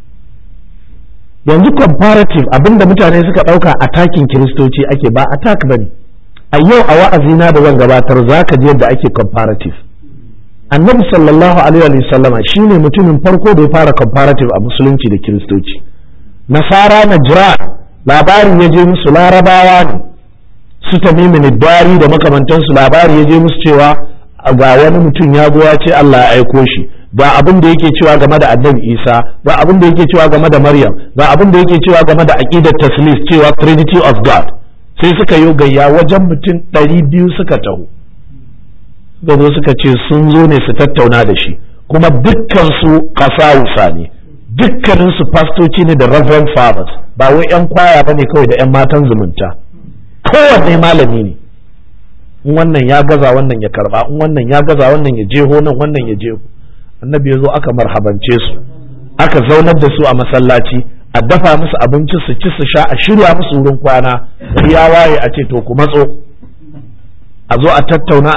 Yanzu comparative abin da mutane suka ɗauka attacking kiristoci ake, ba attack bane. A yau a wa'azina da zan gabatar zaka ji yadda ake comparative. Annabi sallallahu alaihi wa sallama shine mutumin farko da ya fara comparative a musulunci da kiristoci. Nasara Najran labarin ya je musu, larabawa ne su Tamimin Dari da makamantansu, labari ya je musu cewa ga wani mutum ya zo ya ce Allah ya aiko shi, ga abin da yake cewa game da Annabi Isa, ga abin da yake cewa game da Maryam, ga abin da yake cewa game da aqidar taslis, cewa Trinity of God. Sai suka yi gayya wajen mutum 200 suka taho, da zo suka ce sun zo ne su tattauna da shi, kuma dukkan su kasawusa ne, dukkanin su fastoci ne da reverend fathers, ba wai yan kwaya bane kawai da yan matan zumunta, kowanne malami ne. In wannan ya gaza wannan ya karba, in wannan ya gaza wannan ya jeho nan wannan ya jeho. Annabi ya zo aka marhabance su, aka zaunar da su a masallaci, a dafa musu abinci su ci su sha, a shirya musu wurin kwana, ya waye a ce to ku matso, a zo a tattauna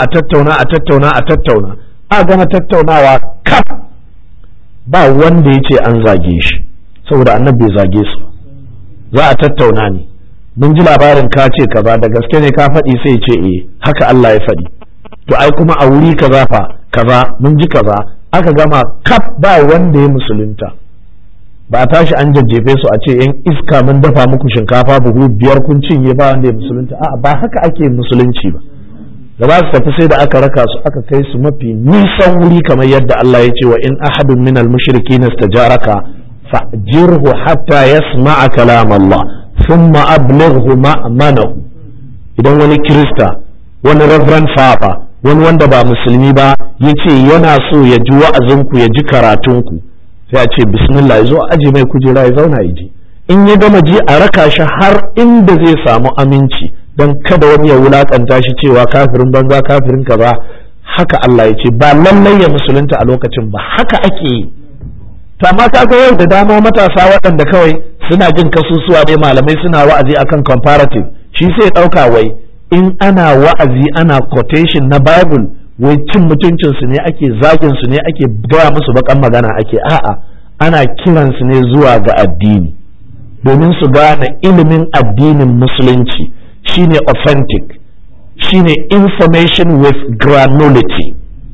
a gama tattaunawa kaf, ba wanda ya ce an zage shi, saboda annabi bai zage su. Za a tattauna ne, mun ji labarin ka ce kaza, da gaske ne ka faɗi? sai ce haka Allah ya faɗi. To ai kuma a wuri kaza fa kaza, mun ji kaza, aka gama kaf, ba wanda ya musulunta. Ba a tashi an jajjefe su a ce yan iska mun dafa muku shinkafa buhu 5 kun cinye, ba wanda ya musulunta. A'a, ba haka ake musulunci ba. Da ba su tafi sai da aka raka su aka kai su mafi nisan wuri, kamar yadda Allah ya ce wa in ahadun minal mushrikeen istajaraka fa'jirhu hatta yasma'a kalam Allah thumma ablighu ma'manahu. Idan wani kirista, wani reverend father, wani wanda ba musulmi ba yace yana so ya ji wa'azinku, ya ji karatunku, sai a ce bismillah, ya zo aje mai kujera ya zauna ya ji. In ya gama ji a raka shi har inda zai samu aminci, don kada wani ya wulakanta shi cewa kafirin banza, kafirin kaza. Haka Allah ya ce, ba lallai ya musulunta a lokacin ba, haka ake yi. To amma kaga yau da dama matasa waɗanda kawai suna jin kasusuwa ne, malamai suna wa'azi akan comparative, shi sai ɗauka wai in ana wa'azi ana quotation na Bible, wai cin mutuncin su ne ake, zagin su ne ake, gaya musu bakan magana ake. A'a, ana kiran su ne zuwa ga addini, domin su gane ilimin addinin musulunci shine authentic, shine information with granularity,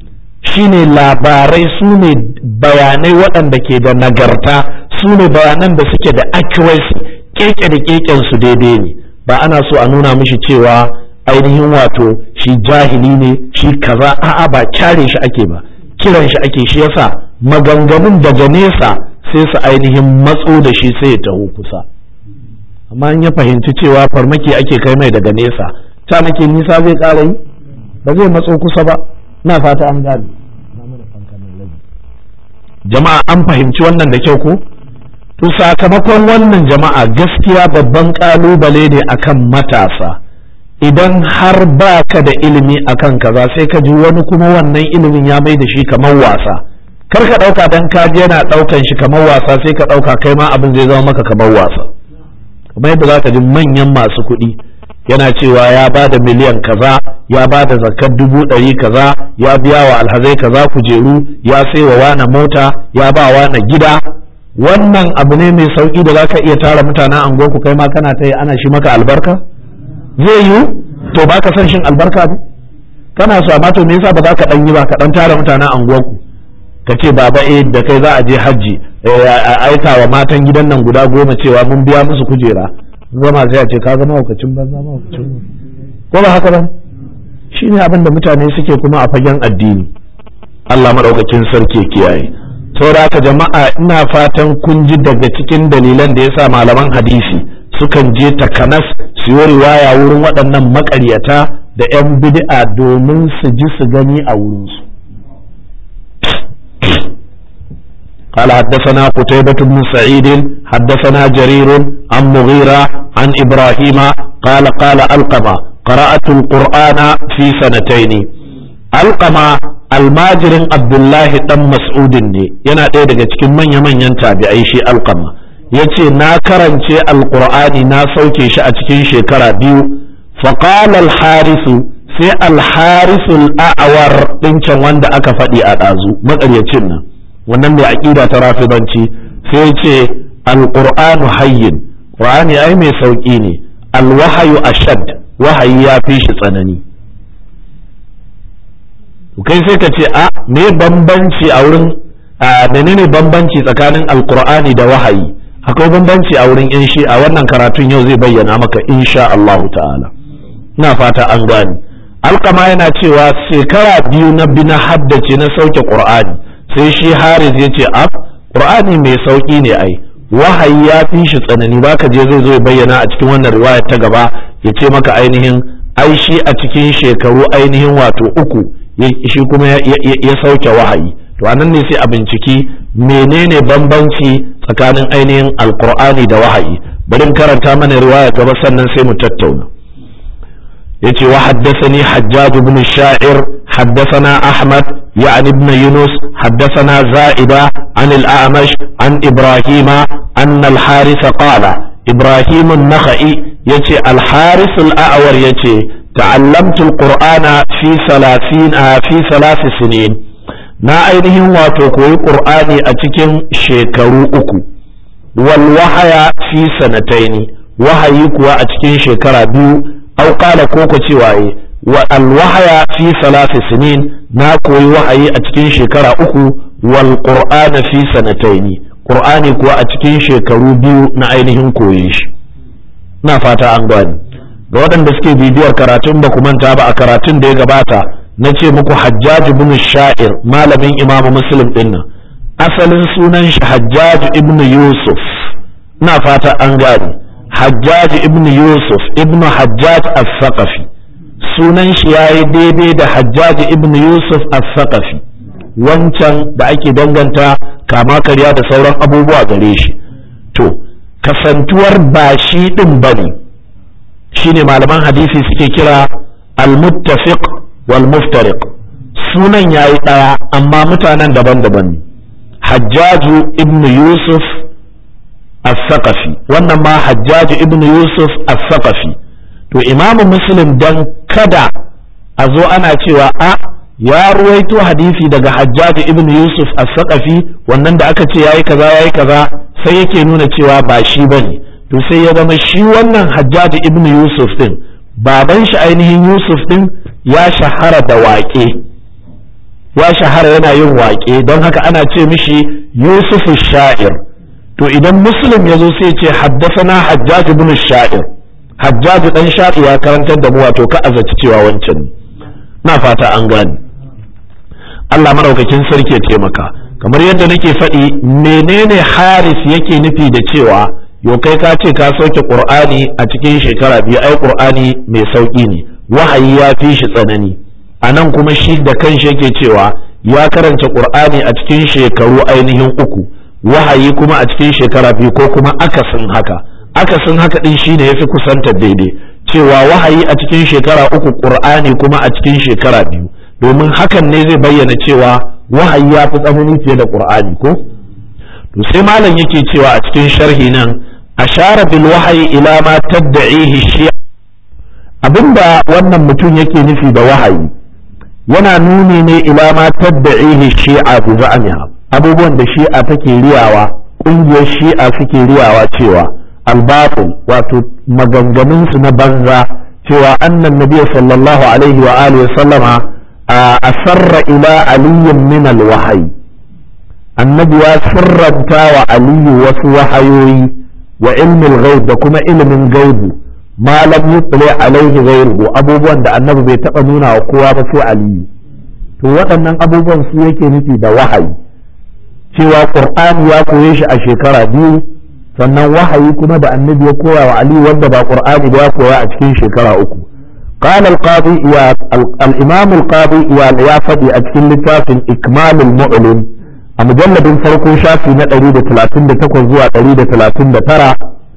shine labarai su ne bayanai waɗanda ke da nagarta, su ne bayanan da suke da accuracy, keke da keken su daidai ne. Ba ana so a nuna mishi cewa ainihin wato shi jahili ne shi kaza, a'a ba kyare shi ake ba, kiran shi ake. Shi yasa maganganun daga nesa sai su ainihin matso da shi sai ya taho kusa. Amma in ya fahimci cewa farmaki ake kai mai daga nesa, ta nake nisa zai ƙara yi, ba zai matso kusa ba. Na fata an gane. Jama'a an fahimci wannan da kyau ko? To sakamakon wannan jama'a gaskiya babban ƙalubale ne akan matasa. Idan har ba ka da ilimi akan kaza sai ka ji wani kuma wannan ilimin ya mai da shi kamar wasa. Kar ka ɗauka dan ka ji yana ɗaukan shi kamar wasa sai ka ɗauka kai ma abin zai zama maka kamar wasa. Kamar yadda za ka ji manyan masu kuɗi yana cewa ya ba da miliyan kaza, ya ba da zakar 100,000 kaza, ya biya wa alhazai kaza kujeru, ya sai wa wana mota, ya ba wana gida. Wannan abu ne mai sauki da za ka iya tara mutanen anguwarku kai ma kana ta yi ana shi maka albarka? Zai yiwu? To ba ka son shin albarka ne? Kana so amma to me yasa ba za ka ɗan yi ba ka ɗan tara mutanen anguwarku? Ka ce baba da kai za a je hajji, a aika wa matan gidan nan guda 10 cewa mun biya musu kujera. Zama sai a ce ka zama mahaukacin banza mahaukacin. Ko ba haka ba? Shi ne abin da mutane suke kuma a fagen addini. Allah maɗaukakin sarki kiyaye. Saboda haka jama'a ina fatan kun ji daga cikin dalilan da yasa malaman hadisi sukan je takanas su yi riwaya wurin waɗannan maƙaryata da 'yan bid'a domin su ji su gani a wurinsu. قال حدثنا قتيبة بن سعيد حدثنا جرير عن مغيرة عن إبراهيم قال ألقمة قرأت القرآن في 2 ألقمة almajirin Abdullahi dan Mas'udin ne, yana ɗaya daga cikin manya-manyan tabi'ai shi Alqama. Yace na karance alqur'ani na sauke shi a cikin shekara 2. Faqala al-harisu, sai al-harisu al-a'war ɗincan wanda aka faɗi a ɗazu maƙaryacin nan, wannan mai aƙida ta rafidanci, sai yace al-qur'anu hayyin, qur'ani ai mai sauki ne, al-wahyu ashad, wahayi ya fi shi tsanani. Kai sai ka ce a me bambanci a wurin menene bambanci tsakanin alqur'ani da wahayi? Akwai bambanci a wurin yan shi a wannan karatun yau zai bayyana maka insha Allah ta'ala. Ina fata an gane. Alqama yana cewa shekara 2 na bina haddace na sauke qur'ani, sai shi Haris ya ce a qur'ani mai sauki ne ai, wahayi ya fi shi tsanani. Baka je zai zo ya bayyana a cikin wannan riwaya ta gaba ya ce maka ainihin ai shi a cikin shekaru ainihin wato 3 shi kuma ya sauke wahayi. To anan ne sai a binciki menene bambanci tsakanin ainihin alqur'ani da wahayi. Bari karanta mana riwaya gaba sannan sai mu tattauna. yace wa haddathani Hajjaj ibn Sha'ir haddathana Ahmad يعني ابن يونس حدثنا زائدة عن الأعمش عن إبراهيم أن الحارث قال إبراهيم النخعي يتي الحارث الأعور يتي تعلمت القرآن في 3 سنين na ainihin wato koyi qur'ani a cikin shekaru 3 wal wahaya fi sanataini wahayi kuwa a cikin shekara 2 au qala koko cewa wa al wahaya fi 3 sinin na koyi wahayi a cikin shekara 3 wal qur'ana fi sanataini qur'ani kuwa a cikin shekaru 2 na ainihin koyi shi. Na fata an gani ga waɗanda suke bibiyar karatun ba ku manta ba a karatun da ya gabata na ce muku Hajjaj ibn Sha'ir malamin Imam Muslim din nan asalin sunan shi Hajjaj ibn Yusuf. Na fata an gani Hajjaj ibn Yusuf ibn Hajjaj as-Saqafi sunan shi yayi daidai da Hajjaj ibn Yusuf as-Saqafi wancan da ake danganta kama karya da sauran abubuwa gare shi. To kasantuwar ba shi din bane shine malaman hadisi suke kira al-muttafiq wal muftariq. Sunan yayi daya amma mutanen daban-daban ne. Hajjaju ibn Yusuf as-Saqafi wannan ma Hajjaju ibn Yusuf as-Saqafi. To Imam Muslim dan kada a zo ana cewa a ya ruwaito hadisi daga Hajjaju ibn Yusuf as-Saqafi wannan da aka ce yayi kaza sai yake nuna cewa ba shi bane. To sai ya zama shi wannan Hajjaj ibn Yusuf din baban shi ainihin Yusuf din ya shahara da waƙe ya shahara yana yin waƙe don haka ana ce mishi Yusuf sha'ir. To idan Muslim ya zo sai ce haddasana Hajjaj ibn sha'ir, Hajjaj dan sha'ir ya karantar da mu, wato ka azaci cewa wancan ne. Na fata an gane. Allah maraukakin sarki ya taimaka. Kamar yadda nake faɗi, menene Haris yake nufi da cewa yo kai ka ce ka sauke Qur'ani a cikin shekara biyu, ai Qur'ani mai sauki ne, wahayi ya fi shi tsanani. Anan kuma shi da kanshi yake cewa ya karanta Qur'ani a cikin shekaru ainihin uku, wahayi kuma a cikin shekara biyu, ko kuma akasin haka din shine yafi kusantar daidai, cewa wahayi a cikin shekara uku, Qur'ani kuma a cikin shekara biyu, domin hakan ne zai bayyana cewa wahayi ya fi tsanani fiye da Qur'ani ko. To sai malam yake cewa a cikin sharhi nan, ashara bil wahyi ila ma tad'ihi shi'a. Abinda wannan mutum yake nufi da wahayi yana nuni ne ila ma tad'ihi shi'a bi za'miha, abubuwan da shi'a take riyawa, kungiyar shi'a suke riyawa cewa al-batil, wato maganganun su na banza, cewa annan nabiy sallallahu alaihi wa alihi wa sallama asarra ila aliyyin min al-wahyi, annabi ya sirranta wa aliyu wasu wahayoyi wa ilmin ghaib da kuma ilimin gaibu, ma lam yutli alaihi ghayruhu, abubuwan da annabi bai taba nuna wa kowa ba sai aliyu. To waɗannan abubuwan su yake nufi da wahayi, cewa qur'ani ya koye shi a shekara biyu, sannan wahayi kuma da annabi ya koya wa aliyu wanda ba qur'ani ba ya koya a cikin shekara uku. قال القاضي إياد الإمام القاضي إياد يا فدي أتكلم لتافن إكمال المعلم مجلد فرق شافي نتريد 38 زوا 139.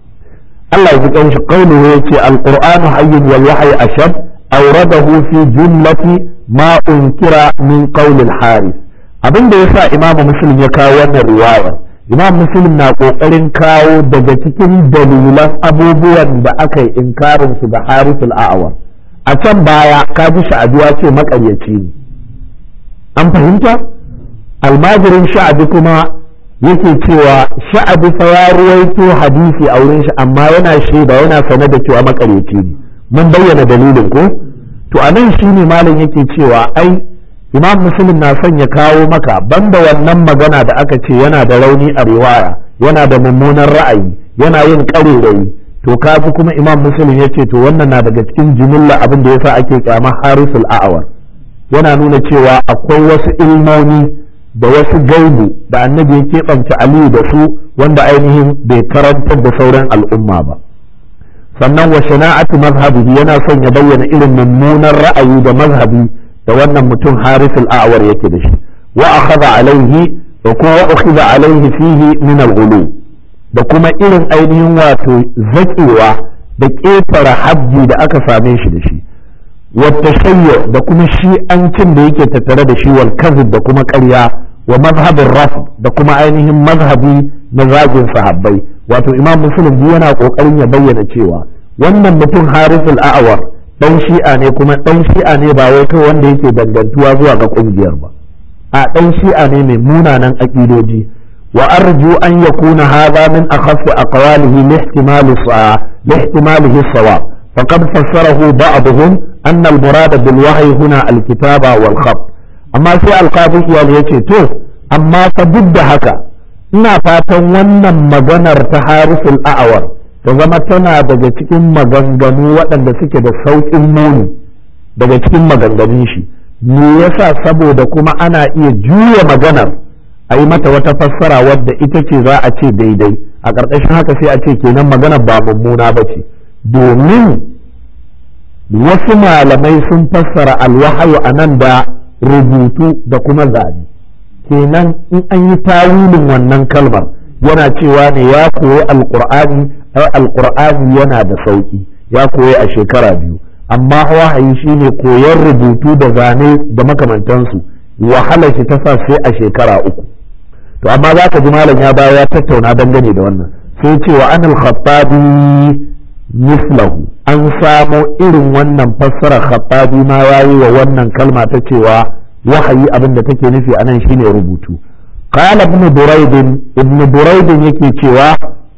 الله يذكرش قوله القرآن حي والوحي أشد، أورده في جملة ما أنكر من قول الحارث. abin da yasa Imam Muslim ya kawo wannan riwaya, Imam Muslim na kokarin kawo daga cikin dalilan abubuwan da aka yi inkarin su ga Harith al-A'war. A can baya ka ji Sha'abi ya ce makaryaci ne, an fahimta? Almajirin Sha'abi kuma yake cewa Sha'abi fa ya ruwaito hadisi a wurin shi, amma yana shaida yana sane da cewa makaryaci ne. Mun bayyana dalilin ko? To anan shine malam yake cewa ai Imam Muslim na son ya kawo maka banda wannan magana da aka ce yana da rauni a riwaya, yana da mummunan ra'ayi, yana yin ƙarerayi. To kafi kuma Imam Muslim ya ce to wannan na daga cikin jimilla abin da yasa ake kyama Harisul A'war, yana nuna cewa akwai wasu ilmomi da wasu gaibu da annabi ya keɓance Aliyu da su wanda ainihin bai karantar da sauran al'umma ba. Sannan wa shana'atu mazhabihi, yana son ya bayyana irin mummunan ra'ayi da mazhabi da wannan mutum Harisul A'war yake da shi. Wa akhadha alaihi wa kuma ukhidha alaihi fihi min al-ghulu, da kuma irin ainihin wato zaƙewa da ƙetare hajji da aka same shi da shi, wata shayyo da kuma shi'ancin da yake tattare da shi, wal kazib da kuma ƙarya, wa mazhabin raf da kuma ainihin mazhabi na zagin sahabbai. Wato Imam Muslim yana ƙoƙarin ya bayyana cewa wannan mutum Harithul A'war dan shi'a ne, kuma dan shi'a ne ba wai kai wanda yake dangantuwa zuwa ga ƙungiyar ba, a dan shi'a ne mai munanan aƙidoji. وأرجو أن يكون هذا من أخف أقواله لاحتماله الصواب، فقد فسره بعضهم أن المراد بالوحي هنا الكتاب والخط. أما في القاضي يلي تو أما فضد هكا إنا فاتن ونن مغنر تحارس الأعور تزمتنا daga cikin maganganu waɗanda suke da sauƙin muni daga cikin maganganun shi. Me yasa? Saboda kuma ana iya juya maganar a yi mata wata fassara wadda ita ce za a ce daidai, a ƙarƙashin haka sai a ce kenan magana ba mummuna ba ce, domin wasu malamai sun fassara alwahayu a nan da rubutu da kuma zane. Kenan in an yi tawilin wannan kalmar yana cewa ne ya koyi alƙur'ani, alƙur'ani yana da sauƙi, ya koyi a shekara biyu, amma wahayi shine koyon rubutu da zane da makamantansu, wahalar shi ta sa sai a shekara uku. To amma za ka ji malam ya baya ya tattauna dangane da wannan, sai ce wa anil khattabi mislahu, an samo irin wannan fassarar khattabi ma yayi wa wannan kalma ta cewa wahayi abin da take nufi anan shine rubutu. qala ibn durayd yake cewa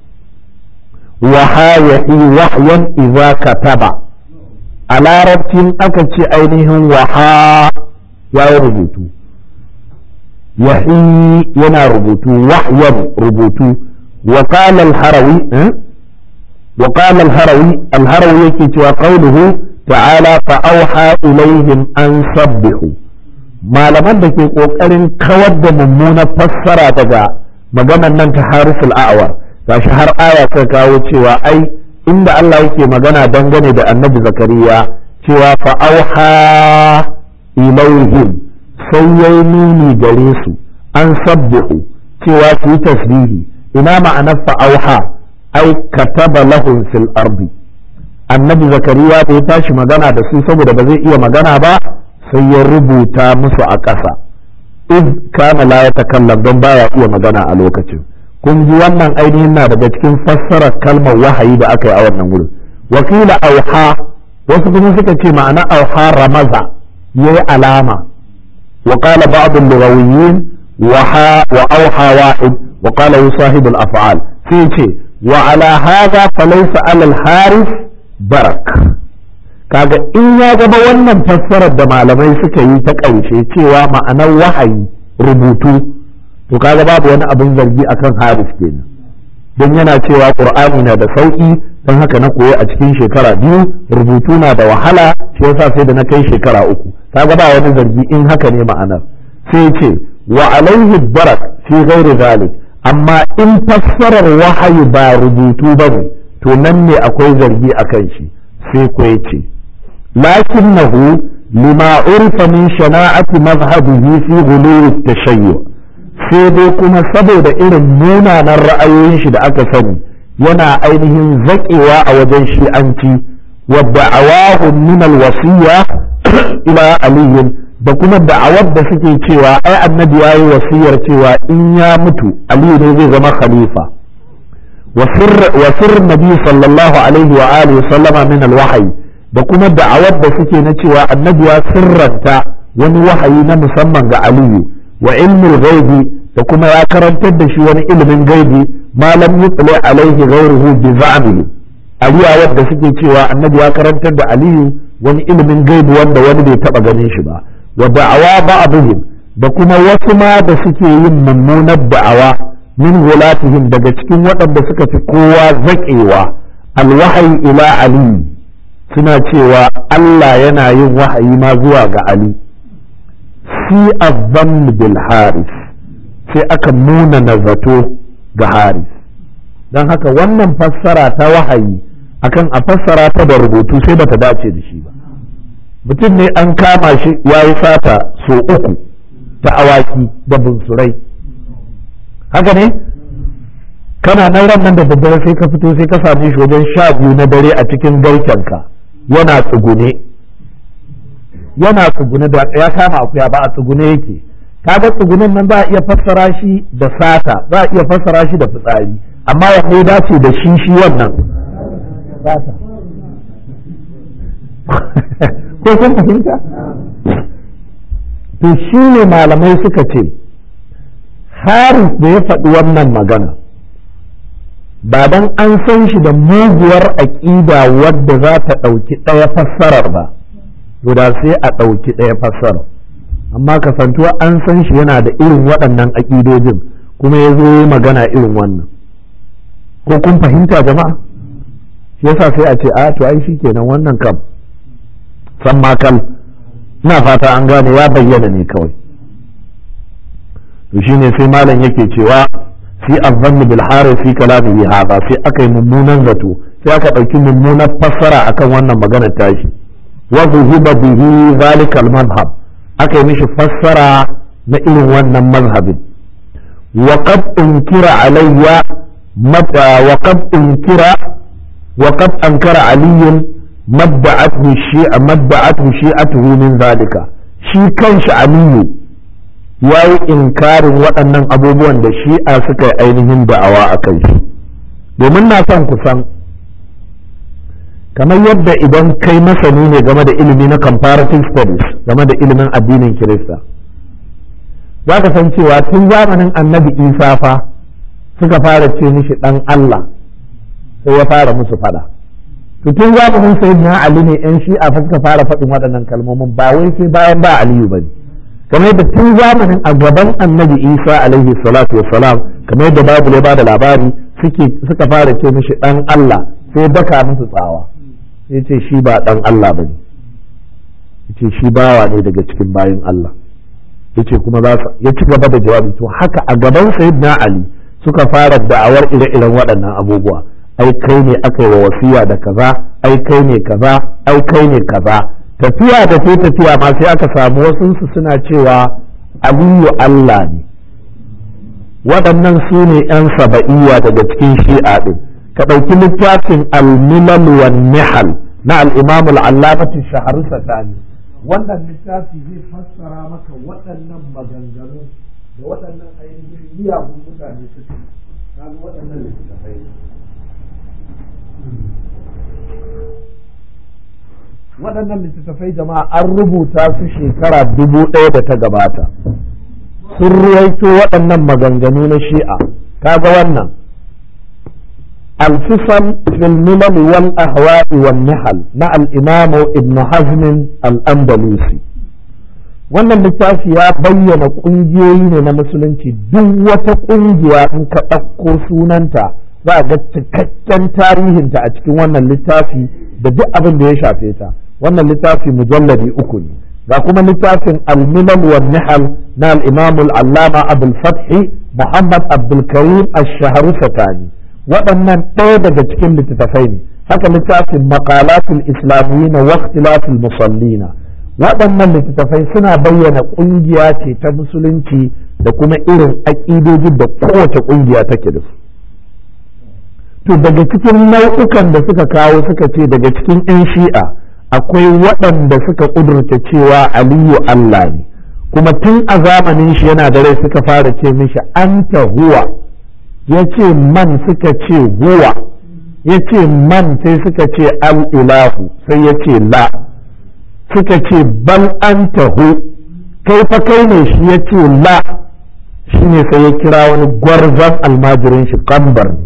wahayi wahyan idza kataba, a larabcin aka ce ainihin waha ya rubutu, yahi yana rubutu wahyan rubutu wa qala al-harawi yake cewa qawluhu ta'ala fa auha ilaihim an sabbihu. malaman da ke kokarin kawar da mummunar fassara daga maganan nan ta haruful a'war gashi har aya ta kawo cewa ai inda Allah yake magana dangane da annabi zakariya cewa fa auha ilaihim sai yayi nuni gare su an sabbihu cewa su yi tasbihi. ina ma'anar fa auha ai kataba lahum fil ardi. annabi zakariya da ya tashi magana da su saboda ba zai iya magana ba sai ya rubuta musu a ƙasa iz kana la yatakallam don baya iya magana a lokacin. kun ji wannan ainihin na daga cikin fassarar kalmar wahayi da aka yi a wannan wurin. wakila auha wasu kuma suka ce ma'ana auha ramaza yayi alama. wa qala ba'd al-lughawiyyin wa auha wahid wa qala sahib al-af'al sai ce wa ala hadha falaysa ala al-haris barak. kaga in ya gaba wannan fassarar da malamai suka yi ta ƙarshe cewa ma'anar wahayi rubutu to kaga babu wani abin zargi akan haris kenan don yana cewa qur'ani na da sauki don haka na koyi a cikin shekara 2 rubutu na da wahala shi yasa sai da na kai shekara 3 kaga ba wani zargi in haka ne ma'anar. sai ce wa alaihi barak fi ghairi zalik amma in fassarar wahayi ba rubutu bane to nan ne akwai zargi akan shi. sai ko yace lakinnahu lima urifa min shana'ati madhhabihi fi ghuluwi at-tashayyu. sai dai kuma saboda irin munanan ra'ayoyin shi da aka sani yana ainihin zaƙewa a wajen shi'anci wa da'awahu min al-wasiyya ila aliyin da kuma da'awar da suke cewa ai annabi yayi wasiyar cewa in ya mutu aliyu ne zai zama khalifa wa sirr nabi sallallahu alaihi wa alihi sallama min al-wahyi da kuma da'awar da suke na cewa annabi ya sirranta wani wahayi na musamman ga aliyu wa ilmul ghaibi da kuma ya karantar da shi wani ilimin gaibi malam yutla alaihi ghayruhu bi za'mihi. aliyawar da suke cewa annabi ya karantar da aliyu wani ilimin gaibi wanda wani bai taba ganin shi ba. wa da'awa ba'dihim da kuma wasu ma da suke yin mummunar da'awa min gulatihim daga cikin waɗanda suka fi kowa zaƙewa alwahayi ila ali suna cewa Allah yana yin wahayi ma zuwa ga Ali. fi azzam bil haris sai aka nuna nazato ga haris. don haka wannan fassara ta wahayi akan a fassara ta da rubutu sai bata dace da shi ba. mutum ne an kama shi ya yi sata so 3 ta awaki da bunsurai haka ne kana nan ran nan da daddare sai ka fito sai ka same shi wajen 12 na dare a cikin garkenka yana tsugune da ya kama akuya ba a tsugune yake. kaga tsugunen nan za a iya fassara shi da sata za a iya fassara shi da fitsari amma wanne ya dace da shi wannan sata ko kun fahimta? to shi ne malamai suka ce haris da ya faɗi wannan magana ba dan an san shi da muguwar aƙida wadda za ta ɗauki ɗaya fassarar ba to da sai a ɗauki ɗaya fassarar amma kasantuwa an san shi yana da irin waɗannan aƙidojin kuma ya zo yi magana irin wannan ko kun fahimta jama'a shi yasa sai a ce a to ai shi kenan wannan kam san makal ina fata an gane ya bayyana ne kawai. to shine sai malam yake cewa fi azzanni bil haris fi kalamihi hadha sai aka yi mummunan zato sai aka dauki mummunan fassara akan wannan magana tashi wa zuhiba bihi zalika al madhhab aka yi mishi fassara na irin wannan mazhabin wa qad unkira alayya wa qad ankara aliyun madda'athu shi'atuhu min zalika shi kanshi aliyu ya yi inkarin waɗannan abubuwan da shi'a suka yi ainihin da'awa a kai shi. domin na son kusan kamar yadda idan kai masani ne game da ilimi na comparative studies game da ilimin addinin kirista za ka san cewa tun zamanin annabi isa fa suka fara ce mishi ɗan Allah sai ya fara musu fada. to tun zamanin sayyidina Ali ne yan shi'a fa suka fara faɗin waɗannan kalmomin ba wai sai bayan ba Aliyu bane kamar yadda tun zamanin a gaban annabi Isa alaihi salatu wassalam kamar yadda babu ya bada labari suka fara ce mishi dan Allah sai daka musu tsawa sai ce shi ba dan Allah bane yace shi bawa ne daga cikin bayin Allah yace kuma ya ci gaba da jawabi to haka a gaban sayyidina Ali suka fara da'awar ire-iren waɗannan abubuwa ai kai ne aka yi wa wasiya da kaza ai kai ne kaza ai kai ne kaza tafiya da tafiya ma sai aka samu wasu suna cewa Aliyu Allah ne waɗannan su ne 'yan saba'iyya daga cikin shi'a ɗin ka ɗauki littafin al-milal wan nihal na al-imam al-allamati Shahrastani wannan littafi zai fassara maka waɗannan maganganu da waɗannan ainihin miyagun mutane suke kaga waɗannan littafai waɗannan littattafai jama'a an rubuta su shekara 1000 da ta gabata sun ruwaito waɗannan maganganu na shi'a kaga wannan الفصل في الملل والأهواء والنحل مع الإمام ابن حزم الأندلسي wannan littafi ya bayyana ƙungiyoyi ne na musulunci duk wata ƙungiya in ka ɗauko sunanta za a ga cikakken tarihinta a cikin wannan littafi da duk abin da ya shafe ta wannan littafi mujalladi 3 ne ga kuma littafin al-milal wan nihal na al-imam al-allama abul fathi muhammad abdul karim ash-shahrastani waɗannan ɗaya daga cikin littattafai ne haka littafin maqalatul islamiyyin wa ikhtilafil musallina waɗannan littattafai suna bayyana ƙungiya ce ta musulunci da kuma irin aƙidojin da kowace ƙungiya take da su to daga cikin nau'ukan da suka kawo suka ce daga cikin 'yan shi'a akwai waɗanda suka ƙudurta cewa aliyu Allah ne kuma tun a zamanin shi yana da rai suka fara ce mishi anta huwa ya ce man suka ce huwa ya ce man sai suka ce al'ilahu sai ya ce la suka ce bal anta hu kai fa kai ne shi ya ce la shi ne sai ya kira wani gwarzon almajirin shi kambar ne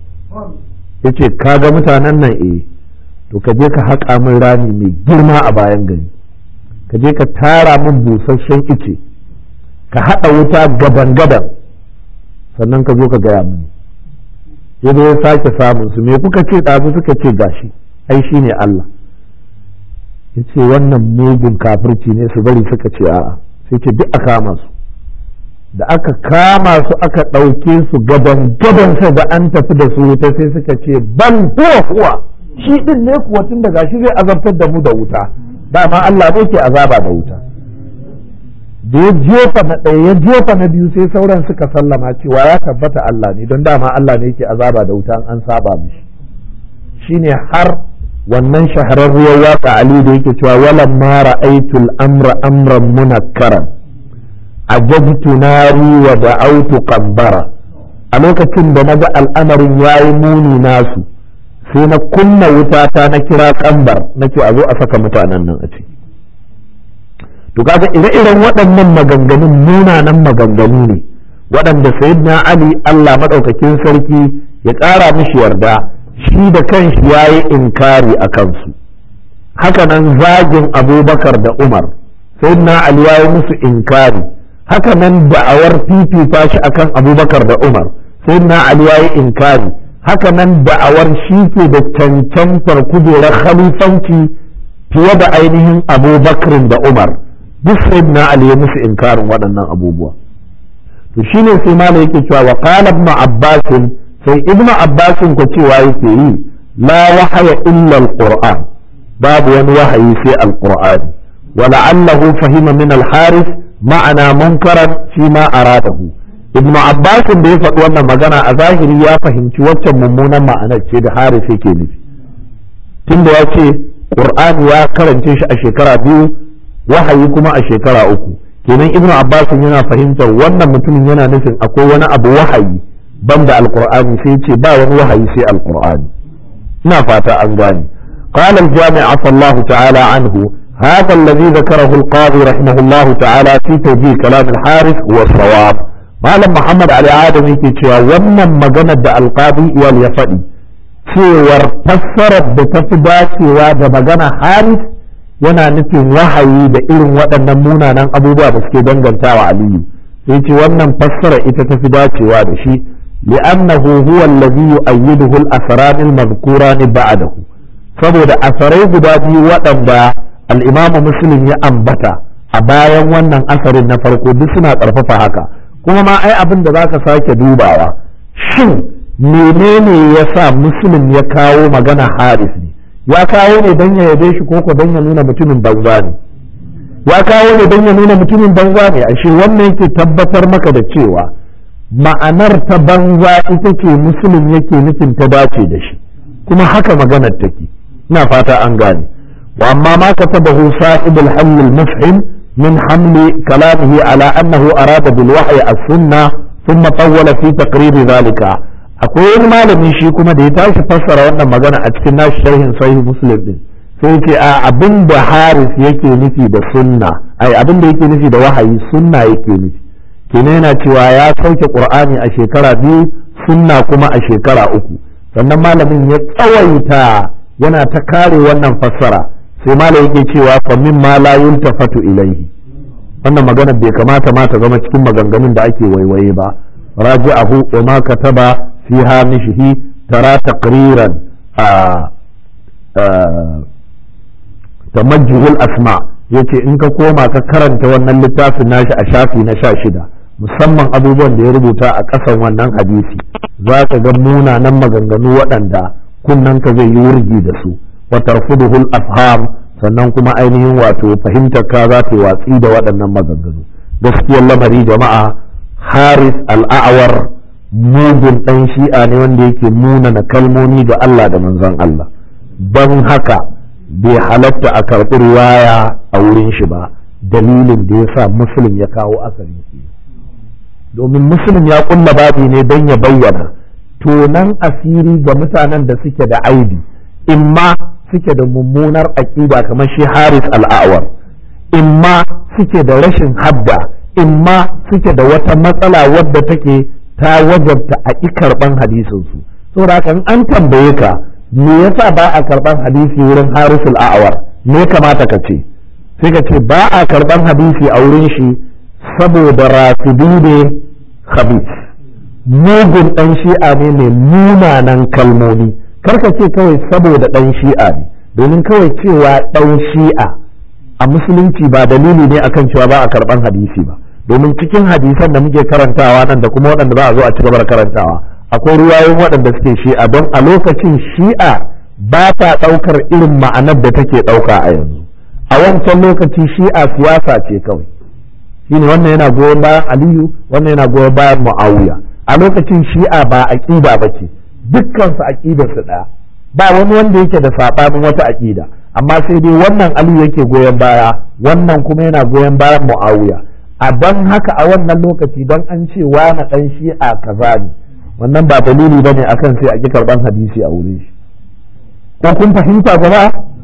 ya ce kaga mutanen nan to ka je ka haƙa min rami mai girma a bayan gari ka je ka tara min busasshen ice ka haɗa wuta gaban-gaban sannan ka zo ka gaya mini ya zo ya sake samun su me kuka ce ɗazu suka ce gashi ai shi ne Allah ya ce wannan mugun kafirci ne su bari suka ce a'a sai ce duk a kama su da aka kama su aka ɗauke su gaban sa da an tafi da su wuta sai suka ce ban huwa shi din ne kuwa tun da gashi zai azabtar da mu da wuta dama Allah ne ke azaba da wuta da ya jefa na ɗaya ya jefa na biyu sai sauran suka sallama cewa ya tabbata Allah ne don dama Allah ne yake azaba da wuta an saba mishi shine har wannan shahararriyar waka Ali da yake cewa walam ma ra'aytul amra amran munakkaran ajabtu nari wa da'awtu qambara a lokacin da naga al'amarin yayi muni nasu sai na kunna wutata na kira kambar nace a zo a saka mutanen nan a ciki to kaga ire-iren waɗannan maganganun munanan maganganu ne waɗanda sayyidina Ali Allah madaukakin sarki ya ƙara mishi yarda shi da kanshi yayi inkari a kansu haka nan zagin Abubakar da Umar sayyidina Ali yayi musu inkari haka nan da'awar fifita shi akan Abubakar da Umar sayyidina Ali yayi inkari haka nan da'awar shi ke da cancantar kujerar khalifanci fiye da ainihin Abubakar da Umar duk sayyidina Ali ya musu inkarin waɗannan abubuwa to shine sai malai yake cewa wa qala ibn Abbas sai ibn Abbas ko cewa yake yi la wahaya illa alquran babu wani wahayi sai alquran wa la'allahu fahima min al-Harith ma'ana munkaran fi ma aradahu ibn Abbas da ya faɗi wannan magana a zahiri ya fahimci waccan mummunan ma'anar ce da Harith yake nufi tunda ya ce Qur'ani ya karance shi a shekara 2 wahayi kuma a shekara 3 kenan ibnu abbas yana fahimtar wannan mutumin yana nufin akwai wani abu wahayi banda alqur'ani sai ce ba wani wahayi sai alqur'ani ina fata an gane qala al-jami' afallahu ta'ala anhu هذا الذي ذكره القاضي رحمه الله تعالى في توجيه كلام الحارث والصواب malam Muhammad Ali Adam yake cewa wannan maganar da alqadi iyal ya faɗi cewar fassarar da ta fi dacewa da magana Harith yana nufin wahayi da irin waɗannan munanan abubuwa da suke dangantawa aliyu sai ce wannan fassara ita ta fi dacewa da shi li'annahu huwa allazi yu'ayyiduhu al-asran al-madhkuran ba'dahu saboda asarai guda biyu waɗanda al-imam muslim ya ambata a bayan wannan asarin na farko duk suna ƙarfafa haka kuma ma ai abin da zaka sake dubawa shin menene yasa muslim ya kawo magana haris ne ya kawo ne don ya yabe shi koko don ya nuna mutumin banza ne ya kawo ne don ya nuna mutumin banza ne ashe wannan yake tabbatar maka da cewa ma'anar ta banza ita ce musulun yake nufin ta dace da shi kuma haka maganar take ina fata an gane wa amma ma katabahu sahibul hal al-mufhim min hamli kalamihi ala annahu arada bil wahyi as-sunnah thumma tawwala fi taqrir dhalika akwai wani malami shi kuma da ya tashi fassara wannan magana a cikin nashi sharhin sahih muslim din sai ce a abin da haris yake nufi da sunna ai abin da yake nufi da wahayi sunna yake nufi kenan yana cewa ya sauke qur'ani a shekara 2 sunna kuma a shekara 3 sannan malamin ya tsawaita yana ta kare wannan fassara sai malamin yake cewa fa mimma la yuntafatu ilaihi wannan magana bai kamata ma ta zama cikin maganganun da ake waiwaye ba raji'ahu wa ma kataba في هامشه ترى تقريرا تمجه الأسماء yace in ka koma ka karanta wannan littafin nashi a shafi na 16 musamman abubuwan da ya rubuta a ƙasan wannan hadisi za ka ga munanan maganganu waɗanda kunnan ka zai yi wurgi da su wa tarfuduhul afham sannan kuma ainihin wato fahimtar ka za ta yi watsi da waɗannan maganganu gaskiyar lamari jama'a haris al'awar mugun ɗan shi'a ne wanda yake munana kalmomi ga Allah da manzon Allah don haka bai halatta a karɓi riwaya a wurin shi ba dalilin da ya sa muslim ya kawo asalin shi domin muslim ya kulla babi ne don ya bayyana tonan asiri ga mutanen da suke da aibi imma suke da mummunar aƙida kamar shi haris al'awar imma suke da rashin hadda imma suke da wata matsala wadda take ta wajabta a ƙi karɓan hadisinsu saboda haka an tambaye ka me yasa ba a karɓan hadisi wurin harisul a'awar me kamata ka ce sai ka ce ba a karɓan hadisi a wurin shi saboda rafidi ne khabis mugun ɗan shi'a ne mai munanan kalmomi karka ce kawai saboda ɗan shi'a ne domin kawai cewa ɗan shi'a a musulunci ba dalili ne akan cewa ba a karɓan hadisi ba domin cikin hadisan da muke karantawa nan da kuma waɗanda za a zo a ci gaba da karantawa akwai ruwayoyin waɗanda suke shi'a don a lokacin shi'a ba ta ɗaukar irin ma'anar da take ɗauka a yanzu a wancan lokaci shi'a siyasa ce kawai shine wannan yana goyon bayan aliyu wannan yana goyon bayan muawiya a lokacin shi'a ba aqida bace dukkan su aqidar su ɗaya ba wani wanda yake da sabanin wata aqida amma sai dai wannan aliyu yake goyon baya wannan kuma yana goyon bayan muawiya a don haka a wannan lokaci don an ce wani ɗan shi'a kaza ne wannan ba dalili bane akan sai a ƙi karɓan hadisi a wurin shi ko kun fahimta gaba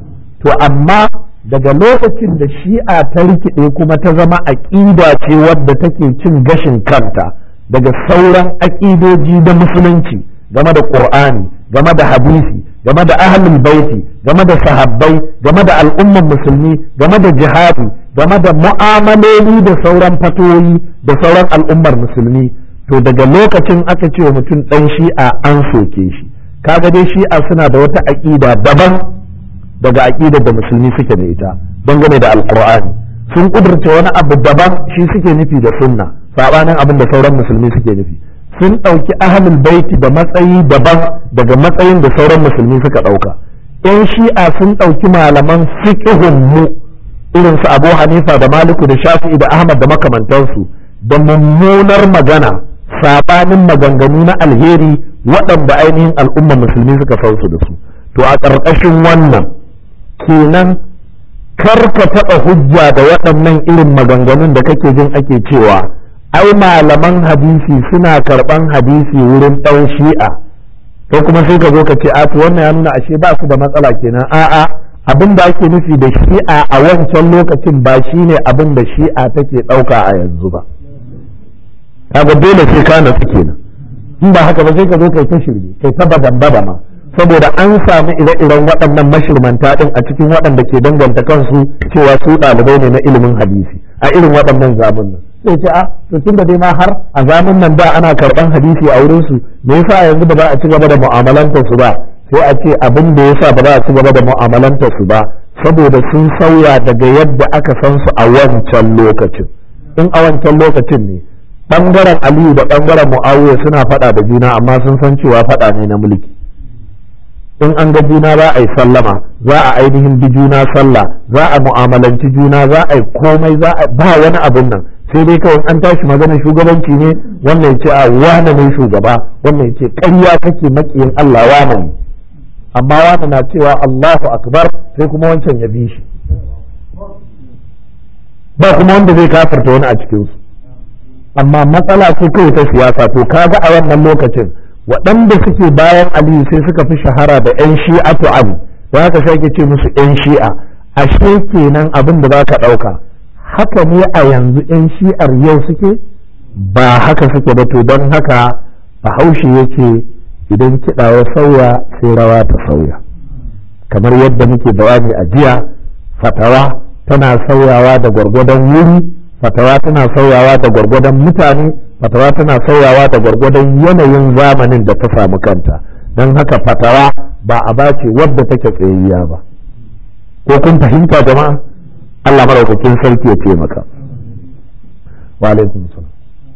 to amma daga lokacin da shi'a ta rikide kuma ta zama aƙida ce wadda take cin gashin kanta daga sauran aƙidoji da musulunci game da ƙur'ani game da hadisi game da ahlul baiti game da sahabbai game da al'umman musulmi game da jihadi game da mu'amaloli da sauran fatoyi da sauran al'ummar musulmi to daga lokacin aka ce wa mutum ɗan shi'a an soke shi kaga dai shi'a suna da wata aƙida daban daga aƙidar da musulmi suke da ita dangane da alƙur'ani sun ƙudurce wani abu daban shi suke nufi da sunna sabanin abin da sauran musulmi suke nufi sun ɗauki ahlul baiti da matsayi daban daga matsayin da sauran musulmi suka ɗauka yan shi'a sun ɗauki malaman fiqhun mu irin su Abu Hanifa da Maliku da Shafi'i da Ahmad da makamantansu da mummunar magana sabanin maganganu na alheri waɗanda ainihin al'umma musulmi suka sausu da su to a ƙarƙashin wannan kenan karka taɓa hujja da waɗannan irin maganganun da kake jin ake cewa ai malaman hadisi suna karɓan hadisi wurin ɗan shi'a ko kuma sai ka zo ka ce a to wannan ya nuna ashe ba su da matsala kenan a'a abin da ake nufi da shi'a a wancan lokacin ba shine abin da shi'a take ɗauka a yanzu ba kaga dole sai ka nasu kenan in ba haka ba sai ka zo kai ta shirye kai ta badan ma saboda an samu ire-iren waɗannan mashirmanta ɗin a cikin waɗanda ke danganta kansu cewa su ɗalibai ne na ilimin hadisi a irin waɗannan zamanin sai ce a to tun da dai ma har a zamanin nan da ana karɓan hadisi a wurin su me yasa yanzu ba za a ci gaba da mu'amalantar su ba sai a ce abin da yasa ba za a ci gaba da mu'amalantar su ba saboda sun sauya daga yadda aka san su a wancan lokacin in a wancan lokacin ne bangaren Aliyu da bangaren Muawiya suna faɗa da juna amma sun san cewa faɗa ne na mulki in an ga juna za a yi sallama za a ainihin bi juna sallah za a mu'amalanci juna za a yi komai za a ba wani abin nan sai dai kawai an tashi maganar shugabanci ne wannan ya ce a wane ne shugaba wannan ya ce ƙarya kake makiyin Allah wane ne amma wane na cewa Allahu akbar sai kuma wancan ya bi shi ba kuma wanda zai kafirta wani a cikinsu amma matsala ce kawai ta siyasa to kaga a wannan lokacin waɗanda suke bayan Aliyu sai suka fi shahara da 'yan shi'atu Ali da haka sai ake ce musu 'yan shi'a ashe kenan abin da za ka ɗauka haka ne a yanzu 'yan shi'ar yau suke ba haka suke ba to don haka Bahaushe yake idan kiɗa ya sauya sai rawa ta sauya kamar yadda muke bayani a jiya fatawa tana sauyawa da gwargwadon wuri fatawa tana sauyawa da gwargwadon mutane fatawa tana sauyawa da gwargwadon yanayin zamanin da ta samu kanta don haka fatawa ba a bace wadda take tsayayya ba ko kun fahimta jama'a Allah maraukakin sarki ya taimaka wa alaikum salam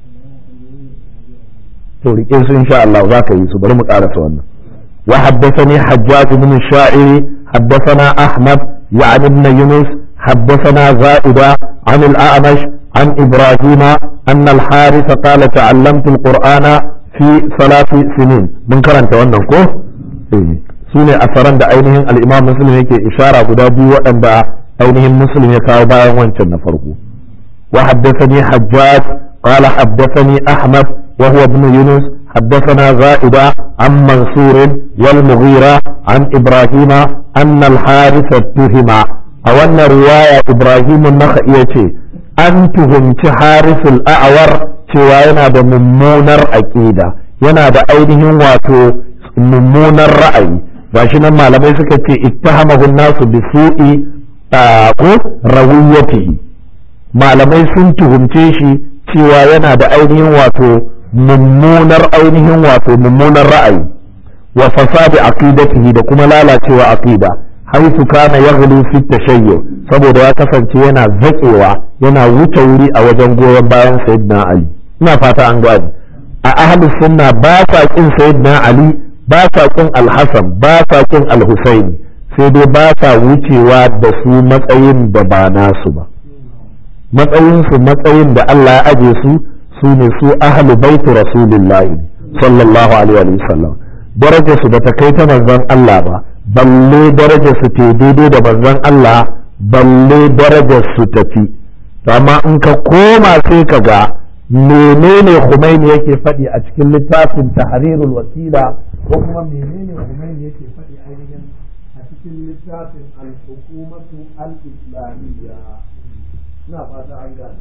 to rike su insha Allah za ka yi su bari mu karasa wannan wa haddathani Hajjaj ibn Sha'iri haddathana Ahmad ya'ni ibn Yunus haddathana Za'ida عن الأعمش عن إبراهيم أن الحارث قال تعلمت القرآن في 3 سنين من كرنت وننكو سوني أثران دا أينهم الإمام مسلم يكي إشارة قدابي وأن دا أينهم مسلم يكاوبا وانشن فرقو وحدثني حجاج قال حدثني أحمد وهو ابن يونس حدثنا زائدة عن منصور والمغيرة عن إبراهيم أن الحارث اتهم أولنا رواية إبراهيم النخعي an tuhumci harisul a'awar cewa yana da mummunar aƙida yana da ainihin wato mummunar ra'ayi gashi nan malamai suka ce ittahamahu nasu bi su'i ko rawiyatihi malamai sun tuhumce shi cewa yana da ainihin wato mummunar ra'ayi wa fasadi aqidatihi da kuma lalacewa aqida haifu kana yaghlu fi tashayyu saboda ya kasance yana zakewa yana wuce wuri a wajen goyon bayan sayyidina Ali ina fata an gane a ahlus sunna ba sa kin sayyidina Ali ba sa kin al-Hasan ba sa kin al-Husaini sai dai ba sa wucewa da su matsayin da ba nasu ba matsayin da Allah ya aje su su ne su ahlu baitu rasulillahi sallallahu alaihi wa sallam darajar su ba ta kai ta manzon Allah ba balle darajar su te daidai da manzon Allah balle darajar su tafi to amma in ka koma sai ka ga menene Khomeini yake faɗi a cikin littafin Tahrirul Wasila ko kuma menene Khomeini yake faɗi ainihin a cikin littafin Al-Hukumatu Al-Islamiyya ina fata an gane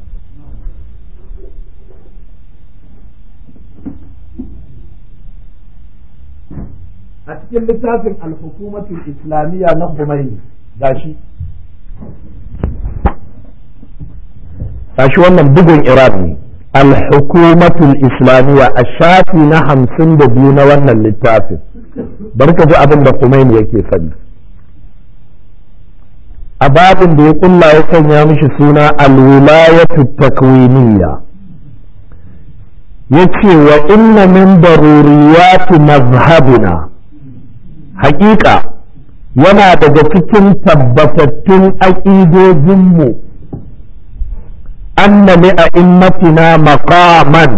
a cikin littafin al-hukumatul islamiyya na Khomeini gashi wannan bugun Iran ne al-hukumatul islamiyya a shafi na 52 na wannan littafin bari ka ji abin da Khomeini yake faɗi a babin da ya kulla ya sanya mishi suna al-wilayatu takwiniyya yace wa inna min daruriyati mazhabina hakika yana daga cikin tabbatattun aƙidojinmu anna li a'immatina maqaman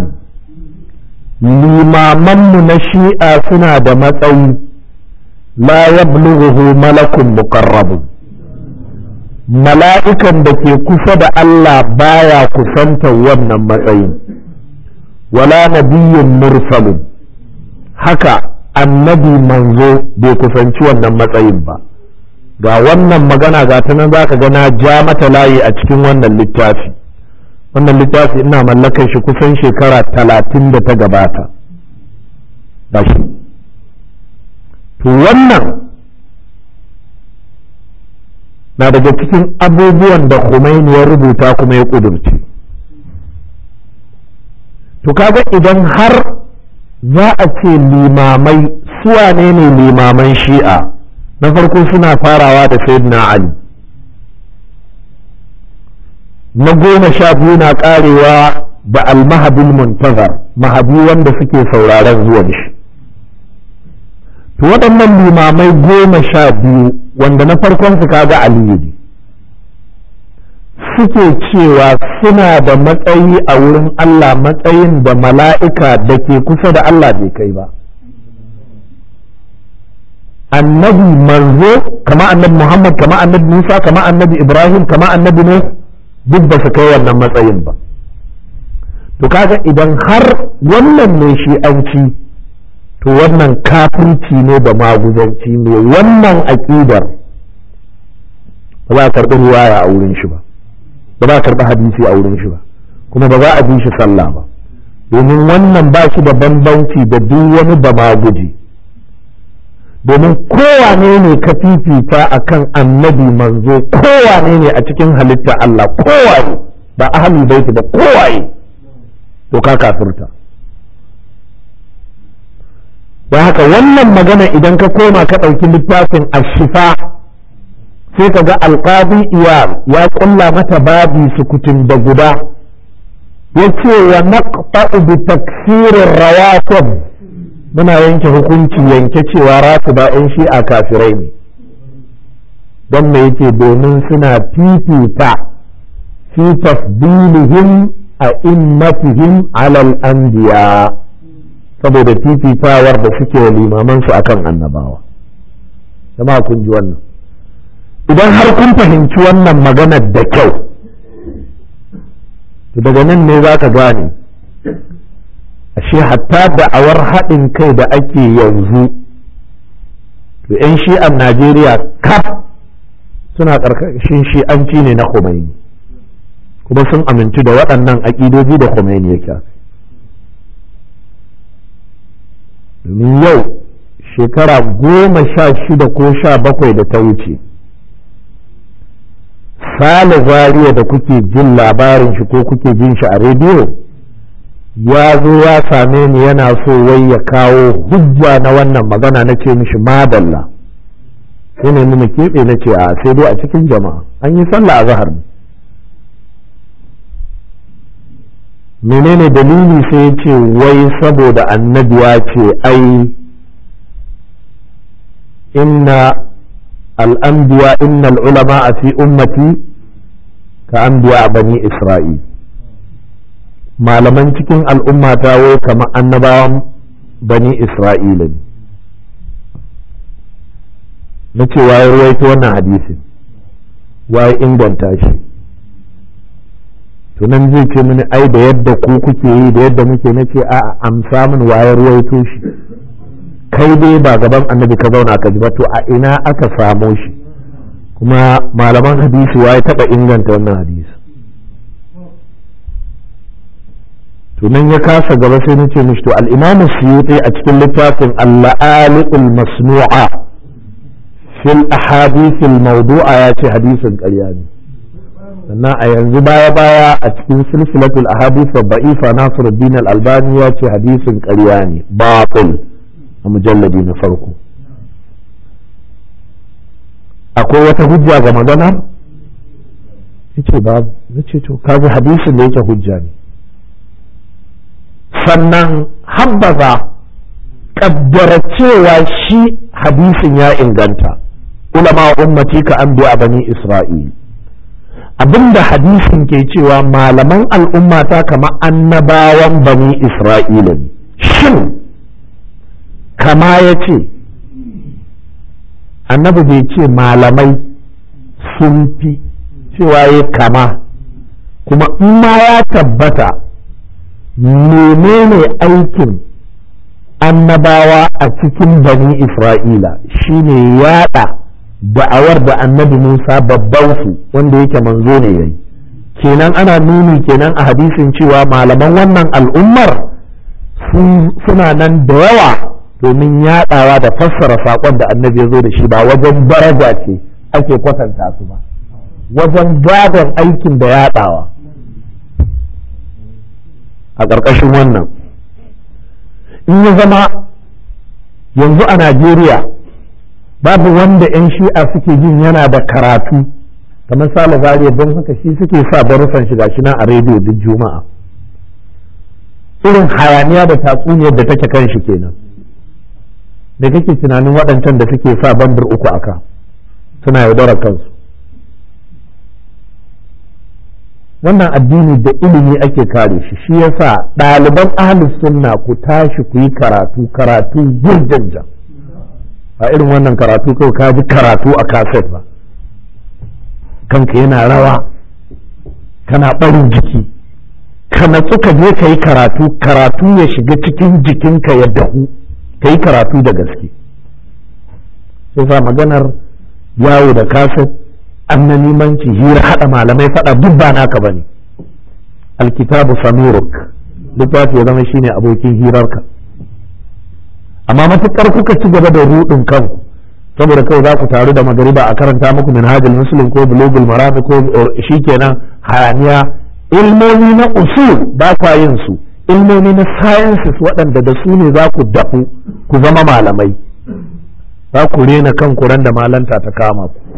limamanmu na shi'a suna da matsayi la yablughu malakun muqarrabun mala'ikan da ke kusa da Allah baya kusantar wannan matsayin wala nabiyyun mursalun haka annabi manzo bai kusanci wannan matsayin ba ga wannan magana ga ta nan zaka ga na ja mata layi a cikin wannan littafi ina mallakar shi kusan shekara 30 da ta gabata gashi to wannan na daga cikin abubuwan da Khomeini ya rubuta kuma ya kudurce. To kaga idan har za a ce limamai suwane ne limaman shi'a, na farko suna farawa da Sayyidina Ali, na 12 na karewa da al-Mahdi muntazar, mahadi wanda suke sauraron zuwan shi. To waɗannan limamai 12 wanda na farkon su kaga Aliyu ne, suke cewa suna da matsayi a wurin Allah, matsayin da mala'ika da ke kusa da Allah bai kai ba. Annabi manzo kama annabi Muhammad, kama annabi Musa, kama annabi Ibrahim, kama annabi Nuh, duk ba su kai wannan matsayin ba. To kaga idan har wannan ne shi'anci, to wannan kafirci ne da maguzanci ne, wannan aƙidar ba za a karɓi riwaya a wurin shi ba, ba za a karɓi hadisi a wurin shi ba, kuma ba za a bi shi sallah ba, domin wannan ba shi da bambanci da duk wani da maguji. Domin kowane ne ka fifita a kan annabi manzo, kowane ne a cikin halitta Allah, kowane ba ahlul baiti ba, kowaye to ka kafirta. don haka wannan magana idan ka koma ka ɗauki littafin ashifa sai ka ga alƙadi ya ƙulla mata babi sukutun da guda ya ce wa naqta'u bi takfirin rawatib, muna yanke hukunci yanke cewa ratiba yan shi'a kafirai ne. don me yake domin suna fifita fi tafdilihim a immatihim alal anbiya, saboda fifitawar da suke wa limaman su akan annabawa. jama'a kun ji wannan? idan har kun fahimci wannan maganar da kyau, to daga nan ne za ka gane ashe hatta da'awar haɗin kai da ake yanzu, to 'yan shi'an Najeriya kaf suna ƙarƙashin shi'anci ne na Khomeini, kuma sun amintu da waɗannan aƙidoji da Khomeini yake. domin yau shekara 16 ko 17 da ta wuce, Sale Zariya da kuke jin labarin shi ko kuke jin shi a rediyo, ya zo ya same ni yana so wai ya kawo hujja na wannan magana. na ce mishi madalla, sai ne mu keɓe na ce a sai dai a cikin jama'a an yi sallah a zahar. menene dalili? sai ya ce wai saboda annabi ya ce ai inna al'anbiya innal ulama a fi ummati ka anbiya bani isra'il, malaman cikin al'umma ta wai kama annabawan bani isra'ila ne. na ce waye ruwaito wannan hadisin, waye inganta shi? to nan zai ce mini ai da yadda ku kuke yi da yadda muke. na ce a amsa min waye ruwaito shi. kai dai ba gaban annabi ka zauna ka ji ba, to a ina aka samo shi? kuma malaman hadisi waye taba inganta wannan hadisi? to nan ya kasa gaba sai nace mishi to al-Imam Suyuti a cikin littafin Al-La'ali'ul Masnu'a fil ahadith al-mawdu'a ya ce hadisin ƙarya ne. sannan a yanzu baya a cikin silsilatul ahadith ad-da'ifa Nasiruddin al-Albani ya ce hadisin ƙarya ne, batil, a mujalladi na farko. akwai wata hujja ga magana? yace babu. nace to kaji hadisin da yake hujja ne. sannan habbaza kaddara cewa shi hadisin ya inganta, ulama ummati ka anbiya bani Isra'il, abinda hadisin ke cewa malaman al'ummata kama annabawan bani Isra'ila ne. shin kama ya ce, annabi bai ce malamai sun fi, cewa ya kama. kuma in ma ya tabbata, menene aikin annabawa a cikin bani Isra'ila? shine yada da'awar da annabi Musa babban su wanda yake manzo ne yayi. kenan ana nuni kenan a hadisin cewa malaman wannan al'ummar suna nan da yawa domin yaɗawa da fassara saƙon da annabi ya zo da shi, ba wajen daraja ce ake kwatanta su ba, wajen gadon aikin da yaɗawa. A ƙarƙashin wannan in ya zama yanzu a Najeriya babu wanda 'yan shi'a suke jin yana da karatu kamar Sale Zariya, don haka shi suke sa darussan shiga shi na a rediyo duk juma'a. Irin hayaniya da tatsuniyar da take kan shi kenan. Da kake tunanin waɗancan da suke sa bandir uku aka suna yaudarar kansu? Wannan addini da ilimi ake kare shi, shi yasa ɗaliban ahlus sunna ku tashi ku yi karatu gurjanjan, a irin wannan karatu kawai ka ji karatu a kaset ba, kanka yana rawa kana ɓarin jiki, ka natsu ka je ka yi karatu ya shiga cikin jikinka ya dahu, ka yi karatu da gaske. sai sa maganar yawo da kaset, annanimanci, hira, haɗa malamai faɗa duk ba naka bane. Alkitabu samiruk, littafi ya zama shine abokin hirarka. Amma matukar kuka ci gaba da ruɗin kanku saboda kai za ku taru da magariba a karanta muku minhajul muslim ko bulugul marami ko shikenan hayaniya, ilmomi na usul ba kwa yin su, ilmomi na sciences waɗanda da su ne za ku dafu ku zama malamai, za ku rena kanku ran da malanta ta kama ku.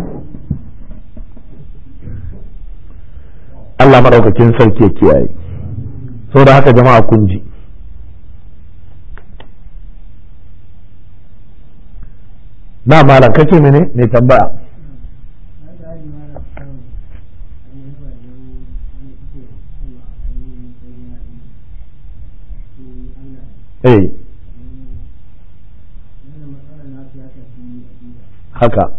Allah maɗaukakin sarki ya kiyaye. Saboda haka jama'a kun ji. Na malam kace mene mai tambaya? Haka.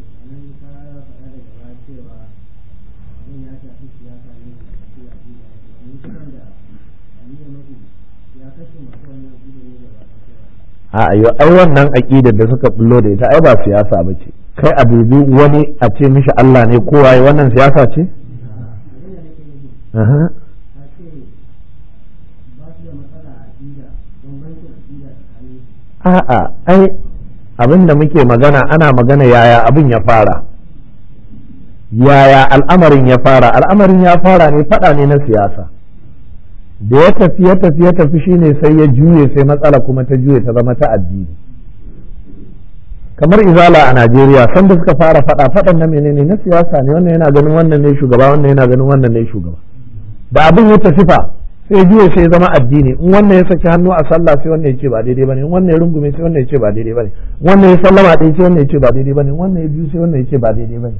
ai wannan aƙidar da suka bullo da ita ai ba siyasa ba ce. Kai a dubi wani a ce mishi Allah ne kowa yi, wannan siyasa ce? A'a, ai abin da muke magana ana magana yaya abin ya fara, yaya al'amarin ya fara. Al'amarin ya fara ne faɗa ne na siyasa, da ya tafi shine sai ya juye, sai matsala kuma ta juye ta zama ta addini. Kamar izala a Najeriya sanda suka fara faɗan na menene, na siyasa ne, wannan yana ganin wannan ne shugaba, wannan yana ganin wannan ne shugaba. Da abin ya tafi fa sai juye sai zama addini. In wannan ya saki hannu a sallah sai wannan ya ce ba daidai bane, in wannan ya rungume sai wannan ya ce ba daidai bane, wannan ya sallama ɗaya sai wannan ya ce ba daidai bane, wannan ya biyu sai wannan ya ce ba daidai bane.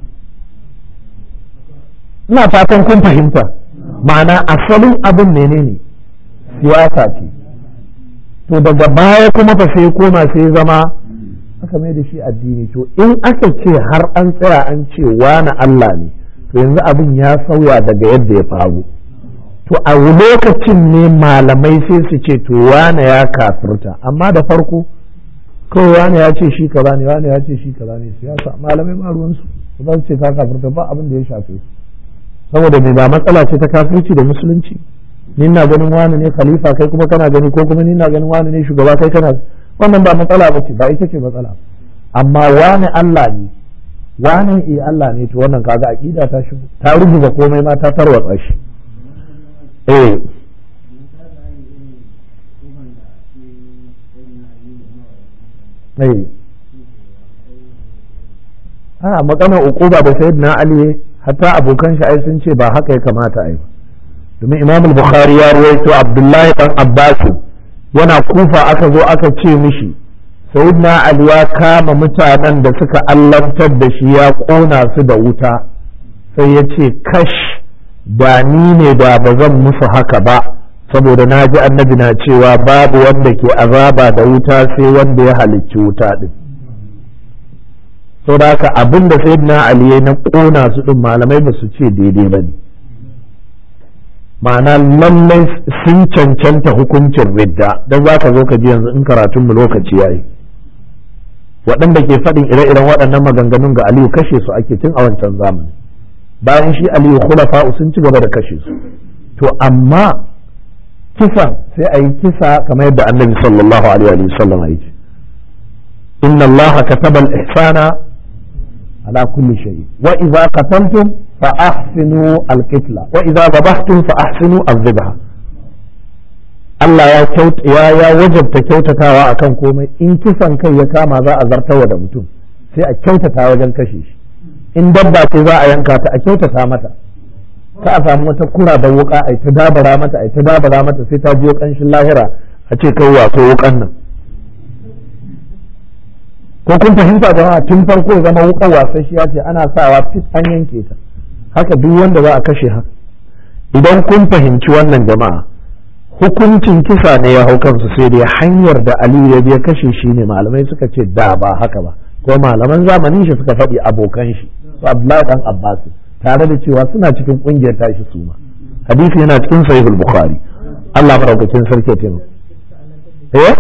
Ina fatan kun fahimta. Ma'ana asalin abin menene, siyasa ce. To daga baya kuma fa sai koma sai zama aka mai da shi addini. To in aka ce har an tsaya an ce wani Allah ne, to yanzu abin ya sauya daga yadda ya faru. To a lokacin ne malamai sai su ce to wane ya kafirta, amma da farko kawai wane ya ce shi kaza ne, wane ya ce shi kaza ne, siyasa malamai ma ruwansu ba su ce ka kafirta, ba abin da ya shafe su. Saboda me, ba matsala ce ta kafirci da musulunci. Ni na ganin wani ne khalifa kai kuma kana gani, ko kuma ni na ganin wani ne shugaba kai kana, wannan ba matsala ba ce, ba ita ce matsala. Amma wani Allah ne, wani Allah ne, to wannan kaga aqida ta shigo, ta rubuta komai ma ta tarwatsa shi. Maganar uquba da sayyidina Ali, hatta abokan shi ai sun ce ba haka ya kamata ai. Domin Imam al-Bukhari ya ruwaito Abdullahi dan Abbas yana Kufa, aka zo aka ce mishi sayyidina Ali ya kama mutanen da suka allantar da shi ya kona su da wuta, sai ya ce kash da ni ne da ba zan musu haka ba, saboda na ji annabi na cewa babu wanda ke azaba da wuta sai wanda ya halicci wuta din. Saboda haka abin da sayyidina Ali ya na kona su din malamai ba su ce daidai ba ne, ma'ana lallai sun cancanta hukuncin ridda. don za ka zo ka ji yanzu in karatun mu lokaci yayi, waɗanda ke faɗin ire-iren waɗannan maganganun ga Aliyu kashe su ake tun a wancan zamani. Bayan shi Aliyu khulafa'u sun ci gaba da kashe su. To amma kisan sai a yi kisa kamar yadda annabi sallallahu alaihi wa sallam ya ce inna allaha kataba al-ihsana ala kulli shay wa idza qataltum fa ahsinu al-qitla wa idza dhabhtum fa ahsinu al-dhabha Allah ya wajabta kyautatawa akan komai in kisan kai ya kama za a zartawa da mutum sai a kyautata wajen kashe shi in dabba ce za a yanka ta a kyautata mata ka a samu wata kura da wuka a ta dabara mata sai ta biyo kanshin lahira a ce kai wato wukan nan ko kun fahimta jama'a tun farko ya zama wukan wasasshiya ce ana sawa fit an yanke ta haka duk wanda za a kashe haka idan kun fahimci wannan jama'a hukuncin kisa ne ya hau kansu sai dai hanyar da Aliyu ya biya kashe shi ne malamai suka ce da ba haka ba ko malaman zamanin shi suka faɗi abokan shi su Abdullahi dan Abbas tare da cewa suna cikin kungiyar tashi su ma hadisi yana cikin sahihul bukhari Allah madaukakin sarki ya taimaka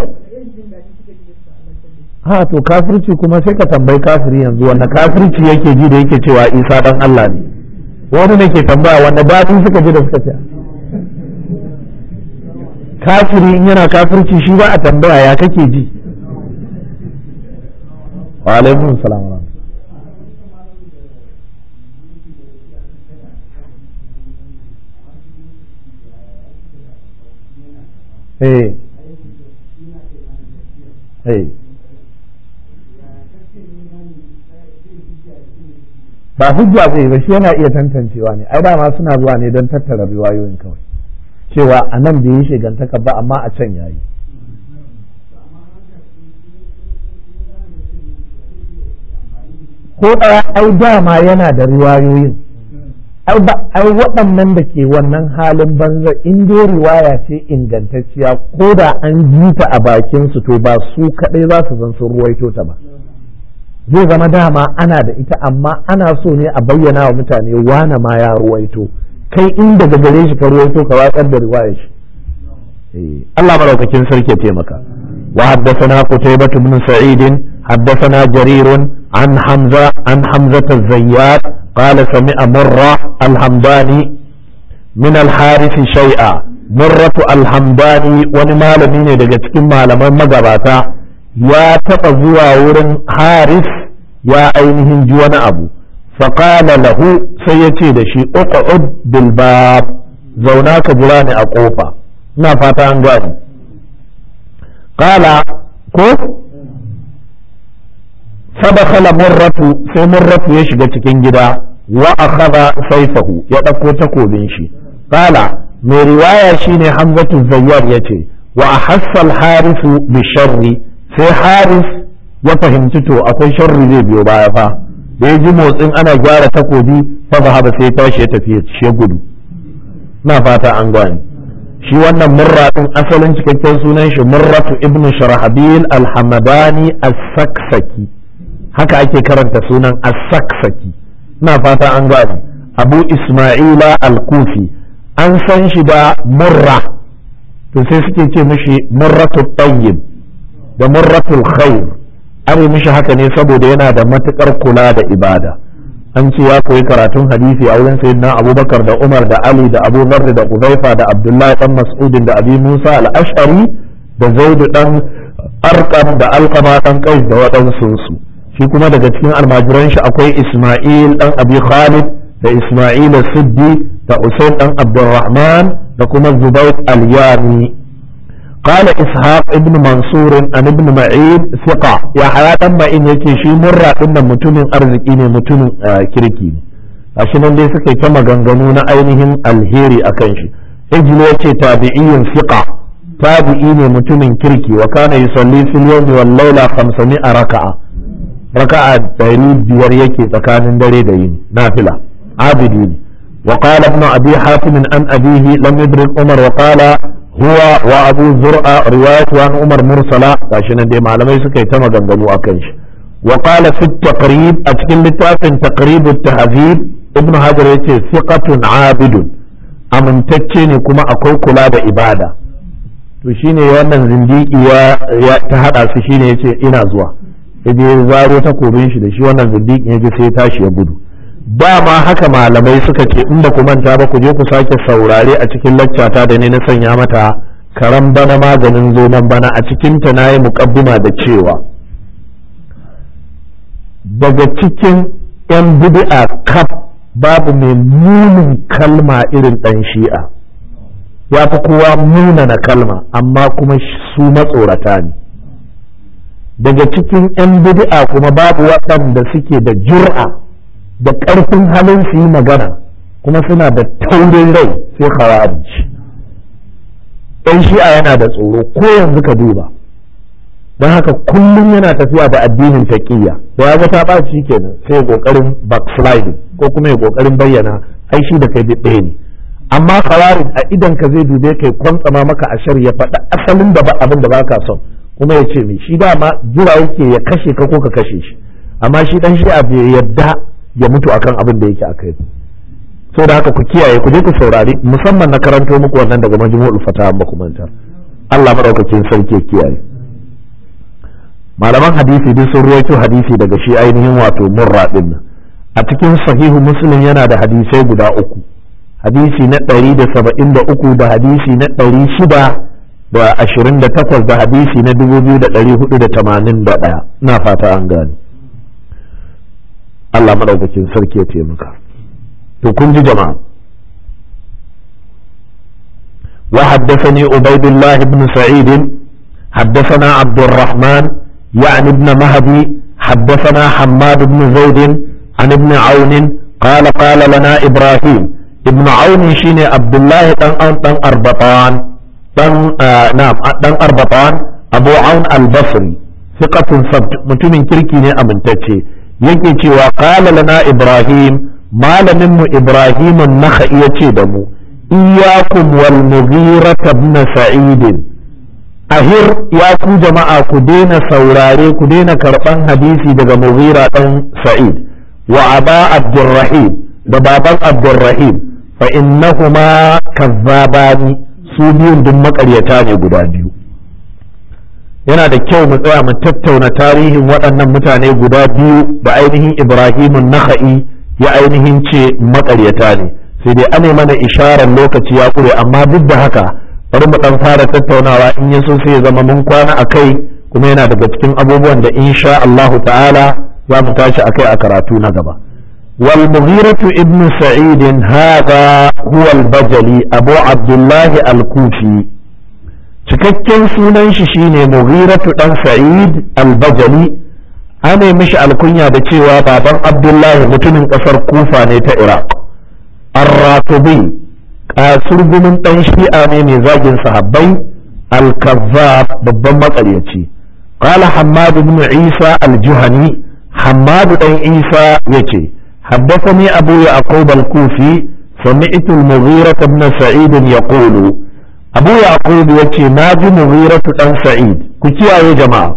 ha to kafirci kuma sai ka tambayi kafiri yanzu wanda kafirci yake ji da yake cewa Isa dan Allah ne wani ne ke tambaya wanda dadin suka ji da suka ce kafiri in yana kafirci shi ba a tambaya ya kake ji wa alaikum salam wa ba hujja zai ba shi yana iya tantancewa ne ai dama suna zuwa ne don tattara riwayoyin kawai cewa a nan bai yi shigantaka ba amma a can yayi ko ɗaya ai dama yana da riwayoyin ai waɗannan da ke wannan halin banza in dai riwaya ce ingantacciya ko da an ji ta a bakin su to ba su kaɗai za su zan sun ruwaito ta ba zai zama dama ana da ita amma ana so ne a bayyana wa mutane wane ma ya ruwaito kai in daga gare shi ka ruwaito ka watsar da riwayar shi Allah maraukakin sarki ya taimaka wa haddathana Qutaybah ibn Sa'id haddathana Jarir an Hamza az-Zayyat qala sami'a Murra al-Hamdani min al-Harith shay'a Murra al-Hamdani wani malami ne daga cikin malaman magabata ya taba zuwa wurin Harith ya ainihin ji wani abu faqala lahu sai yace da shi uqud bil bab zauna ka jira ni a kofa ina fata an gani qala ko fadakhala murratu sai murratu ya shiga cikin gida wa akhadha sayfahu ya dauko takobin shi qala mai riwaya shine Hamzatu Zayyar yace wa ahassa al-Harith bi sharri sai Harith ya fahimci to akwai sharri zai biyo baya fa da ya ji motsin ana gyara takobi fa ba haba sai tashi ya tafi ya gudu na fata an gane shi wannan murra din asalin cikakken sunan shi Murratu ibn Sharhabil al-Hamadani as-Saksaki haka ake karanta sunan as-Saksaki na fata an gane Abu Isma'ila al-Kufi an san shi da Murra to sai suke ce mishi Murratu Tayyib da Murratul Khair an mishi haka ne saboda yana da matukar kula da ibada an ce ya koyi karatun hadisi a wurin sayyidina Abubakar da Umar da Ali da Abu Dharr da Uzaifa da Abdullahi dan Mas'ud da Abi Musa al-Ash'ari da Zaid dan Arqam da Alqama dan Qais da waɗansu su shi kuma daga cikin almajiran shi akwai Isma'il dan Abi Khalid da Isma'il as-Siddi da Usayd dan Abdurrahman da kuma Zubayr al-Yami قال إسحاق ابن منصور عن ابن معين ثقة يا حياة معين يكي شي مرة إن متون أرزقيني متون كريكي عشان اللي سكي كما غنغنون أينهم الهيري أكنش اجل يكي تابعي ثقة تابعيني متون كريكي وكان يصلي في اليوم والليلة 500 ركعة تريد بير يكي تكان دري دين نافلة عابدين وقال ابن أبي حاتم عن أبيه لم يدرك عمر وقال هو وابو زرع روايه عن عمر مرسله عشان دي malamai suka yi ta maganganu akan shi وقال في التقريب اتكلم لتافن تقريب التهذيب ابن حجر yace thiqatun abidun amintacce ne kuma akwai kula da ibada to shine wannan zindiki ya ta hada su shine yace ina zuwa yaje zaro takobin shi da shi wannan zindiki yaje sai tashi ya gudu dama haka malamai suka ce in ba ku manta ba ku je ku sake saurare a cikin laccata da ne na sanya mata karan bana maganin zoman bana a cikinta na yi muƙaddima da cewa daga cikin 'yan bid'a kaf babu mai munin kalma irin ɗan shi'a, ya fi kowa munana kalma amma kuma su matsorata ne. Daga cikin 'yan bid'a kuma babu waɗanda suke da jur'a da ƙarfin halin su yi magana kuma suna da taurin rai sai khawarij. Ɗan shi'a yana da tsoro ko yanzu ka duba, don haka kullum yana tafiya da addinin taqiyya, da ya ga ta ɓaci kenan sai ƙoƙarin backsliding ko kuma ya ƙoƙarin bayyana ai shi da kai ɗaya ne. Amma khawarij a idan ka zai dube kai kwantsama maka ashar ya faɗa asalin da abin da baka son kuma ya ce shi dama jira yake ya kashe ka ko ka kashe shi, amma shi dan shi'a bai yadda ya mutu akan abin da yake akai. So da haka ku kiyaye, ku je ku saurari, musamman na karanto muku wannan daga majmu'ul fatawa ba ku manta. Allah madaukakin sarki ya kiyaye. Malaman hadisi duk sun ruwaito hadisi daga shi ainihin wato murra din nan. A cikin sahihu muslim yana da hadisai guda uku, hadisi na 173 da hadisi na 628 da hadisi na 2481. Ina fata an gane. Allah madaukakin sarki ya taimaka. To kun ji jama'a. Wa haddathani Ubaydullah ibn Sa'id haddathana Abdurrahman يعني ابن مهدي حدثنا حماد بن زيد عن ابن عون قال قال لنا إبراهيم ابن عون شيني عبد الله دن أربطان دن أربطان أبو عون البصري ثقة ثبت متمن كركي أمن تتشي يكي وقال لنا إبراهيم ما لنم إبراهيم النخئ يتشدمو إياكم والمغيرة بن سعيد ahir ya ku jama'a ku daina saurare ku daina karban hadisi daga Mughira dan Sa'id wa Aba Abdurrahim da baban Abdurrahim fa innahuma kazzabani, su biyun duk makaryata ne guda biyu. Yana da kyau mu tsaya mu tattauna tarihin waɗannan mutane guda biyu da ainihin Ibrahim an-Nakhai ya ainihin ce makaryata ne, sai dai ane mana isharar lokaci ya kure, amma duk da haka bari mu dan fara tattaunawa in yaso sai ya zama mun kwana akai, kuma yana daga cikin abubuwan da insha Allah ta'ala za mu tashi akai a karatu na gaba. wal mughiratu ibn sa'id hadha huwa al-bajali abu abdullah al-kufi, cikakken sunan shi shine mughiratu dan sa'id al-bajali, ana mishi alkunya da cewa baban abdullahi mutumin kasar kufa ne ta iraq. ar-ratibi surgumin ɗan shi'a ne mai zagin sahabbai, al-kazzab babban maƙaryaci. qala hammad ibn isa al-juhani, hammad dan isa yace haddathani abu yaqub al-kufi sami'tu al-mughira ibn sa'id yaqulu, abu yaqub yace naji mughira dan sa'id. ku kiyaye jama'a,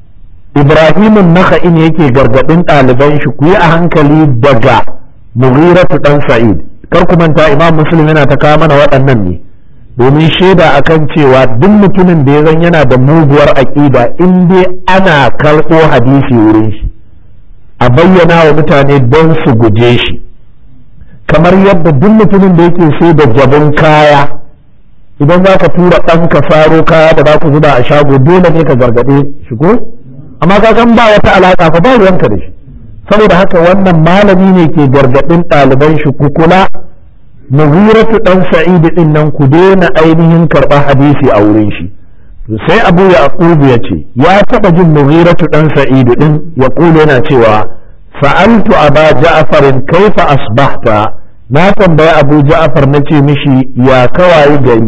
ibrahim an-nakhai ne yake gargadin ɗaliban shi ku yi a hankali daga mughira dan sa'id. kar ku manta imam muslim yana ta kawo mana waɗannan ne domin shaida akan cewa duk mutumin da ya zan yana da muguwar aƙida in dai ana karɓo hadisi wurin shi a bayyana wa mutane don su guje shi, kamar yadda duk mutumin da yake sai da jabin kaya, idan za ka tura ɗan ka saro kaya da za ku zuba a shago dole ne ka gargaɗe shi ko, amma ka san ba wata alaƙa fa ba ruwanka da shi. Saboda haka wannan malami ne ke gargaɗin ɗaliban shi ku kula, Mughiratu dan Sa'id din nan ku daina ainihin karɓar hadisi a wurin shi. Sai Abu Yaqub ya ce ya taɓa jin Mughiratu dan Sa'id din ya kula yana cewa sa'altu Aba Ja'far kaifa asbahta, na tambaya Abu Ja'far na ce mishi ya kawai gari.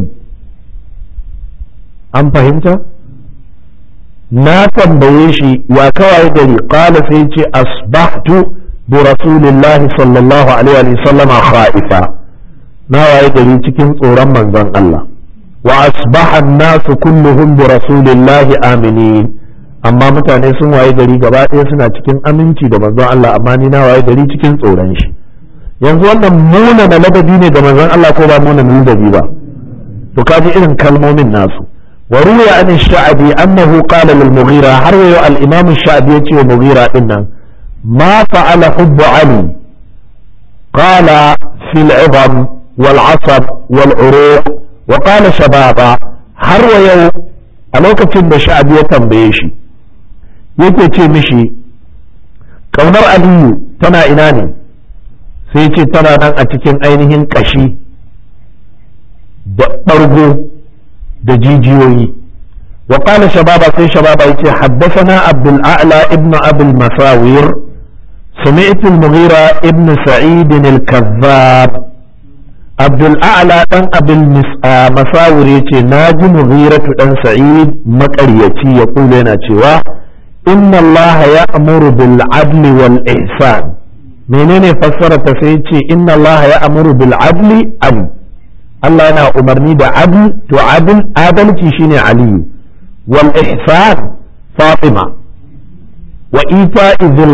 An fahimta? Na tambaye shi ya kawai gari, qala sai ce asbahtu bi rasulillahi sallallahu alaihi wa sallama khaifa, na waye gari cikin tsoron manzon Allah. wa asbaha an-nasu kulluhum bi rasulillahi aminin, amma mutane sun waye gari gaba ɗaya suna cikin aminci da manzon Allah, amma ni na waye gari cikin tsoron shi. yanzu wannan muna na ladabi ne ga manzon Allah ko ba muna na ladabi ba? to kaji irin kalmomin nasu. وروي عن الشعبي أنه قال للمغيرة، حروي الإمام الشعبي يتي المغيرة إن ما فعل حب علي، قال في العظم والعصب والعروق، وقال شبابا har wa yau a lokacin da Sha'abi ya tambaye shi yake ce mishi ƙaunar Aliyu tana ina ne, sai ce tana nan a cikin ainihin ƙashi da ɓargo da jijiyoyi. wa qala shababa, sai shababa yace haddathana Abdul A'la ibn Abul Masawir sami'tu al-Mughira ibn Sa'id al-Kazzab. Abdul A'la dan Abul Masawir yace naji Mughira dan Sa'id maƙaryaci ya kula yana cewa inna Allah ya'muru bil adli wal ihsan. menene fassara ta sai ce inna Allah ya'muru bil adli Allah yana umarni da adl, to adalci shine Aliyu, wal ihsan Fatima, wa ita'i dhil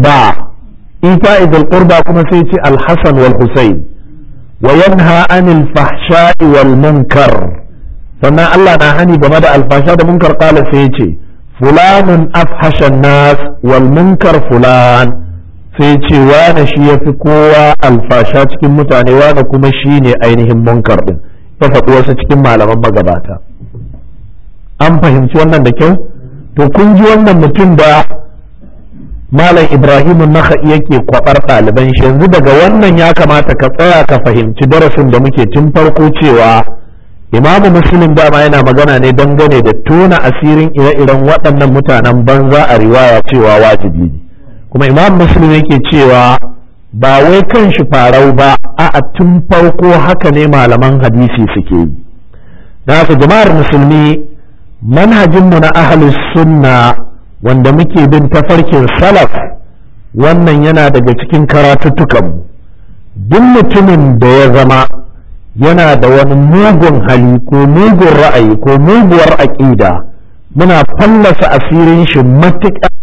qurba kuma sai ce al-Hasan wal Husayn, wa yanha anil fahsha'i wal munkar, sannan Allah na hani game da alfasha da munkar. Qala sai ce fulanun afhasha nas wal munkar fulan, sai ce wane shi ya fi kowa alfasha cikin mutane, wane kuma shi ne ainihin munkar ɗin. ta faɗi wasu cikin malaman magabata. An fahimci wannan da kyau? To kun ji wannan mutum da Malam Ibrahim Nakha'i yake kwabar ɗaliban shi. Yanzu daga wannan ya kamata ka tsaya ka fahimci darasin da muke tun farko cewa Imamu Muslim dama yana magana ne dangane da tona asirin ire-iren waɗannan mutanen banza a riwaya cewa wajibi ne. Kuma Imam Muslim yake cewa ba wai kan shi farau ba, a tun farko haka ne malaman hadisi suke yi. Da haka jama'ar musulmi, manhajinmu na ahlus sunna wanda muke bin tafarkin salaf, wannan yana daga cikin karatuttukanmu. Duk mutumin da ya zama yana da wani mugun hali ko mugun ra'ayi ko muguwar aƙida, muna fallasa asirin shi matuƙa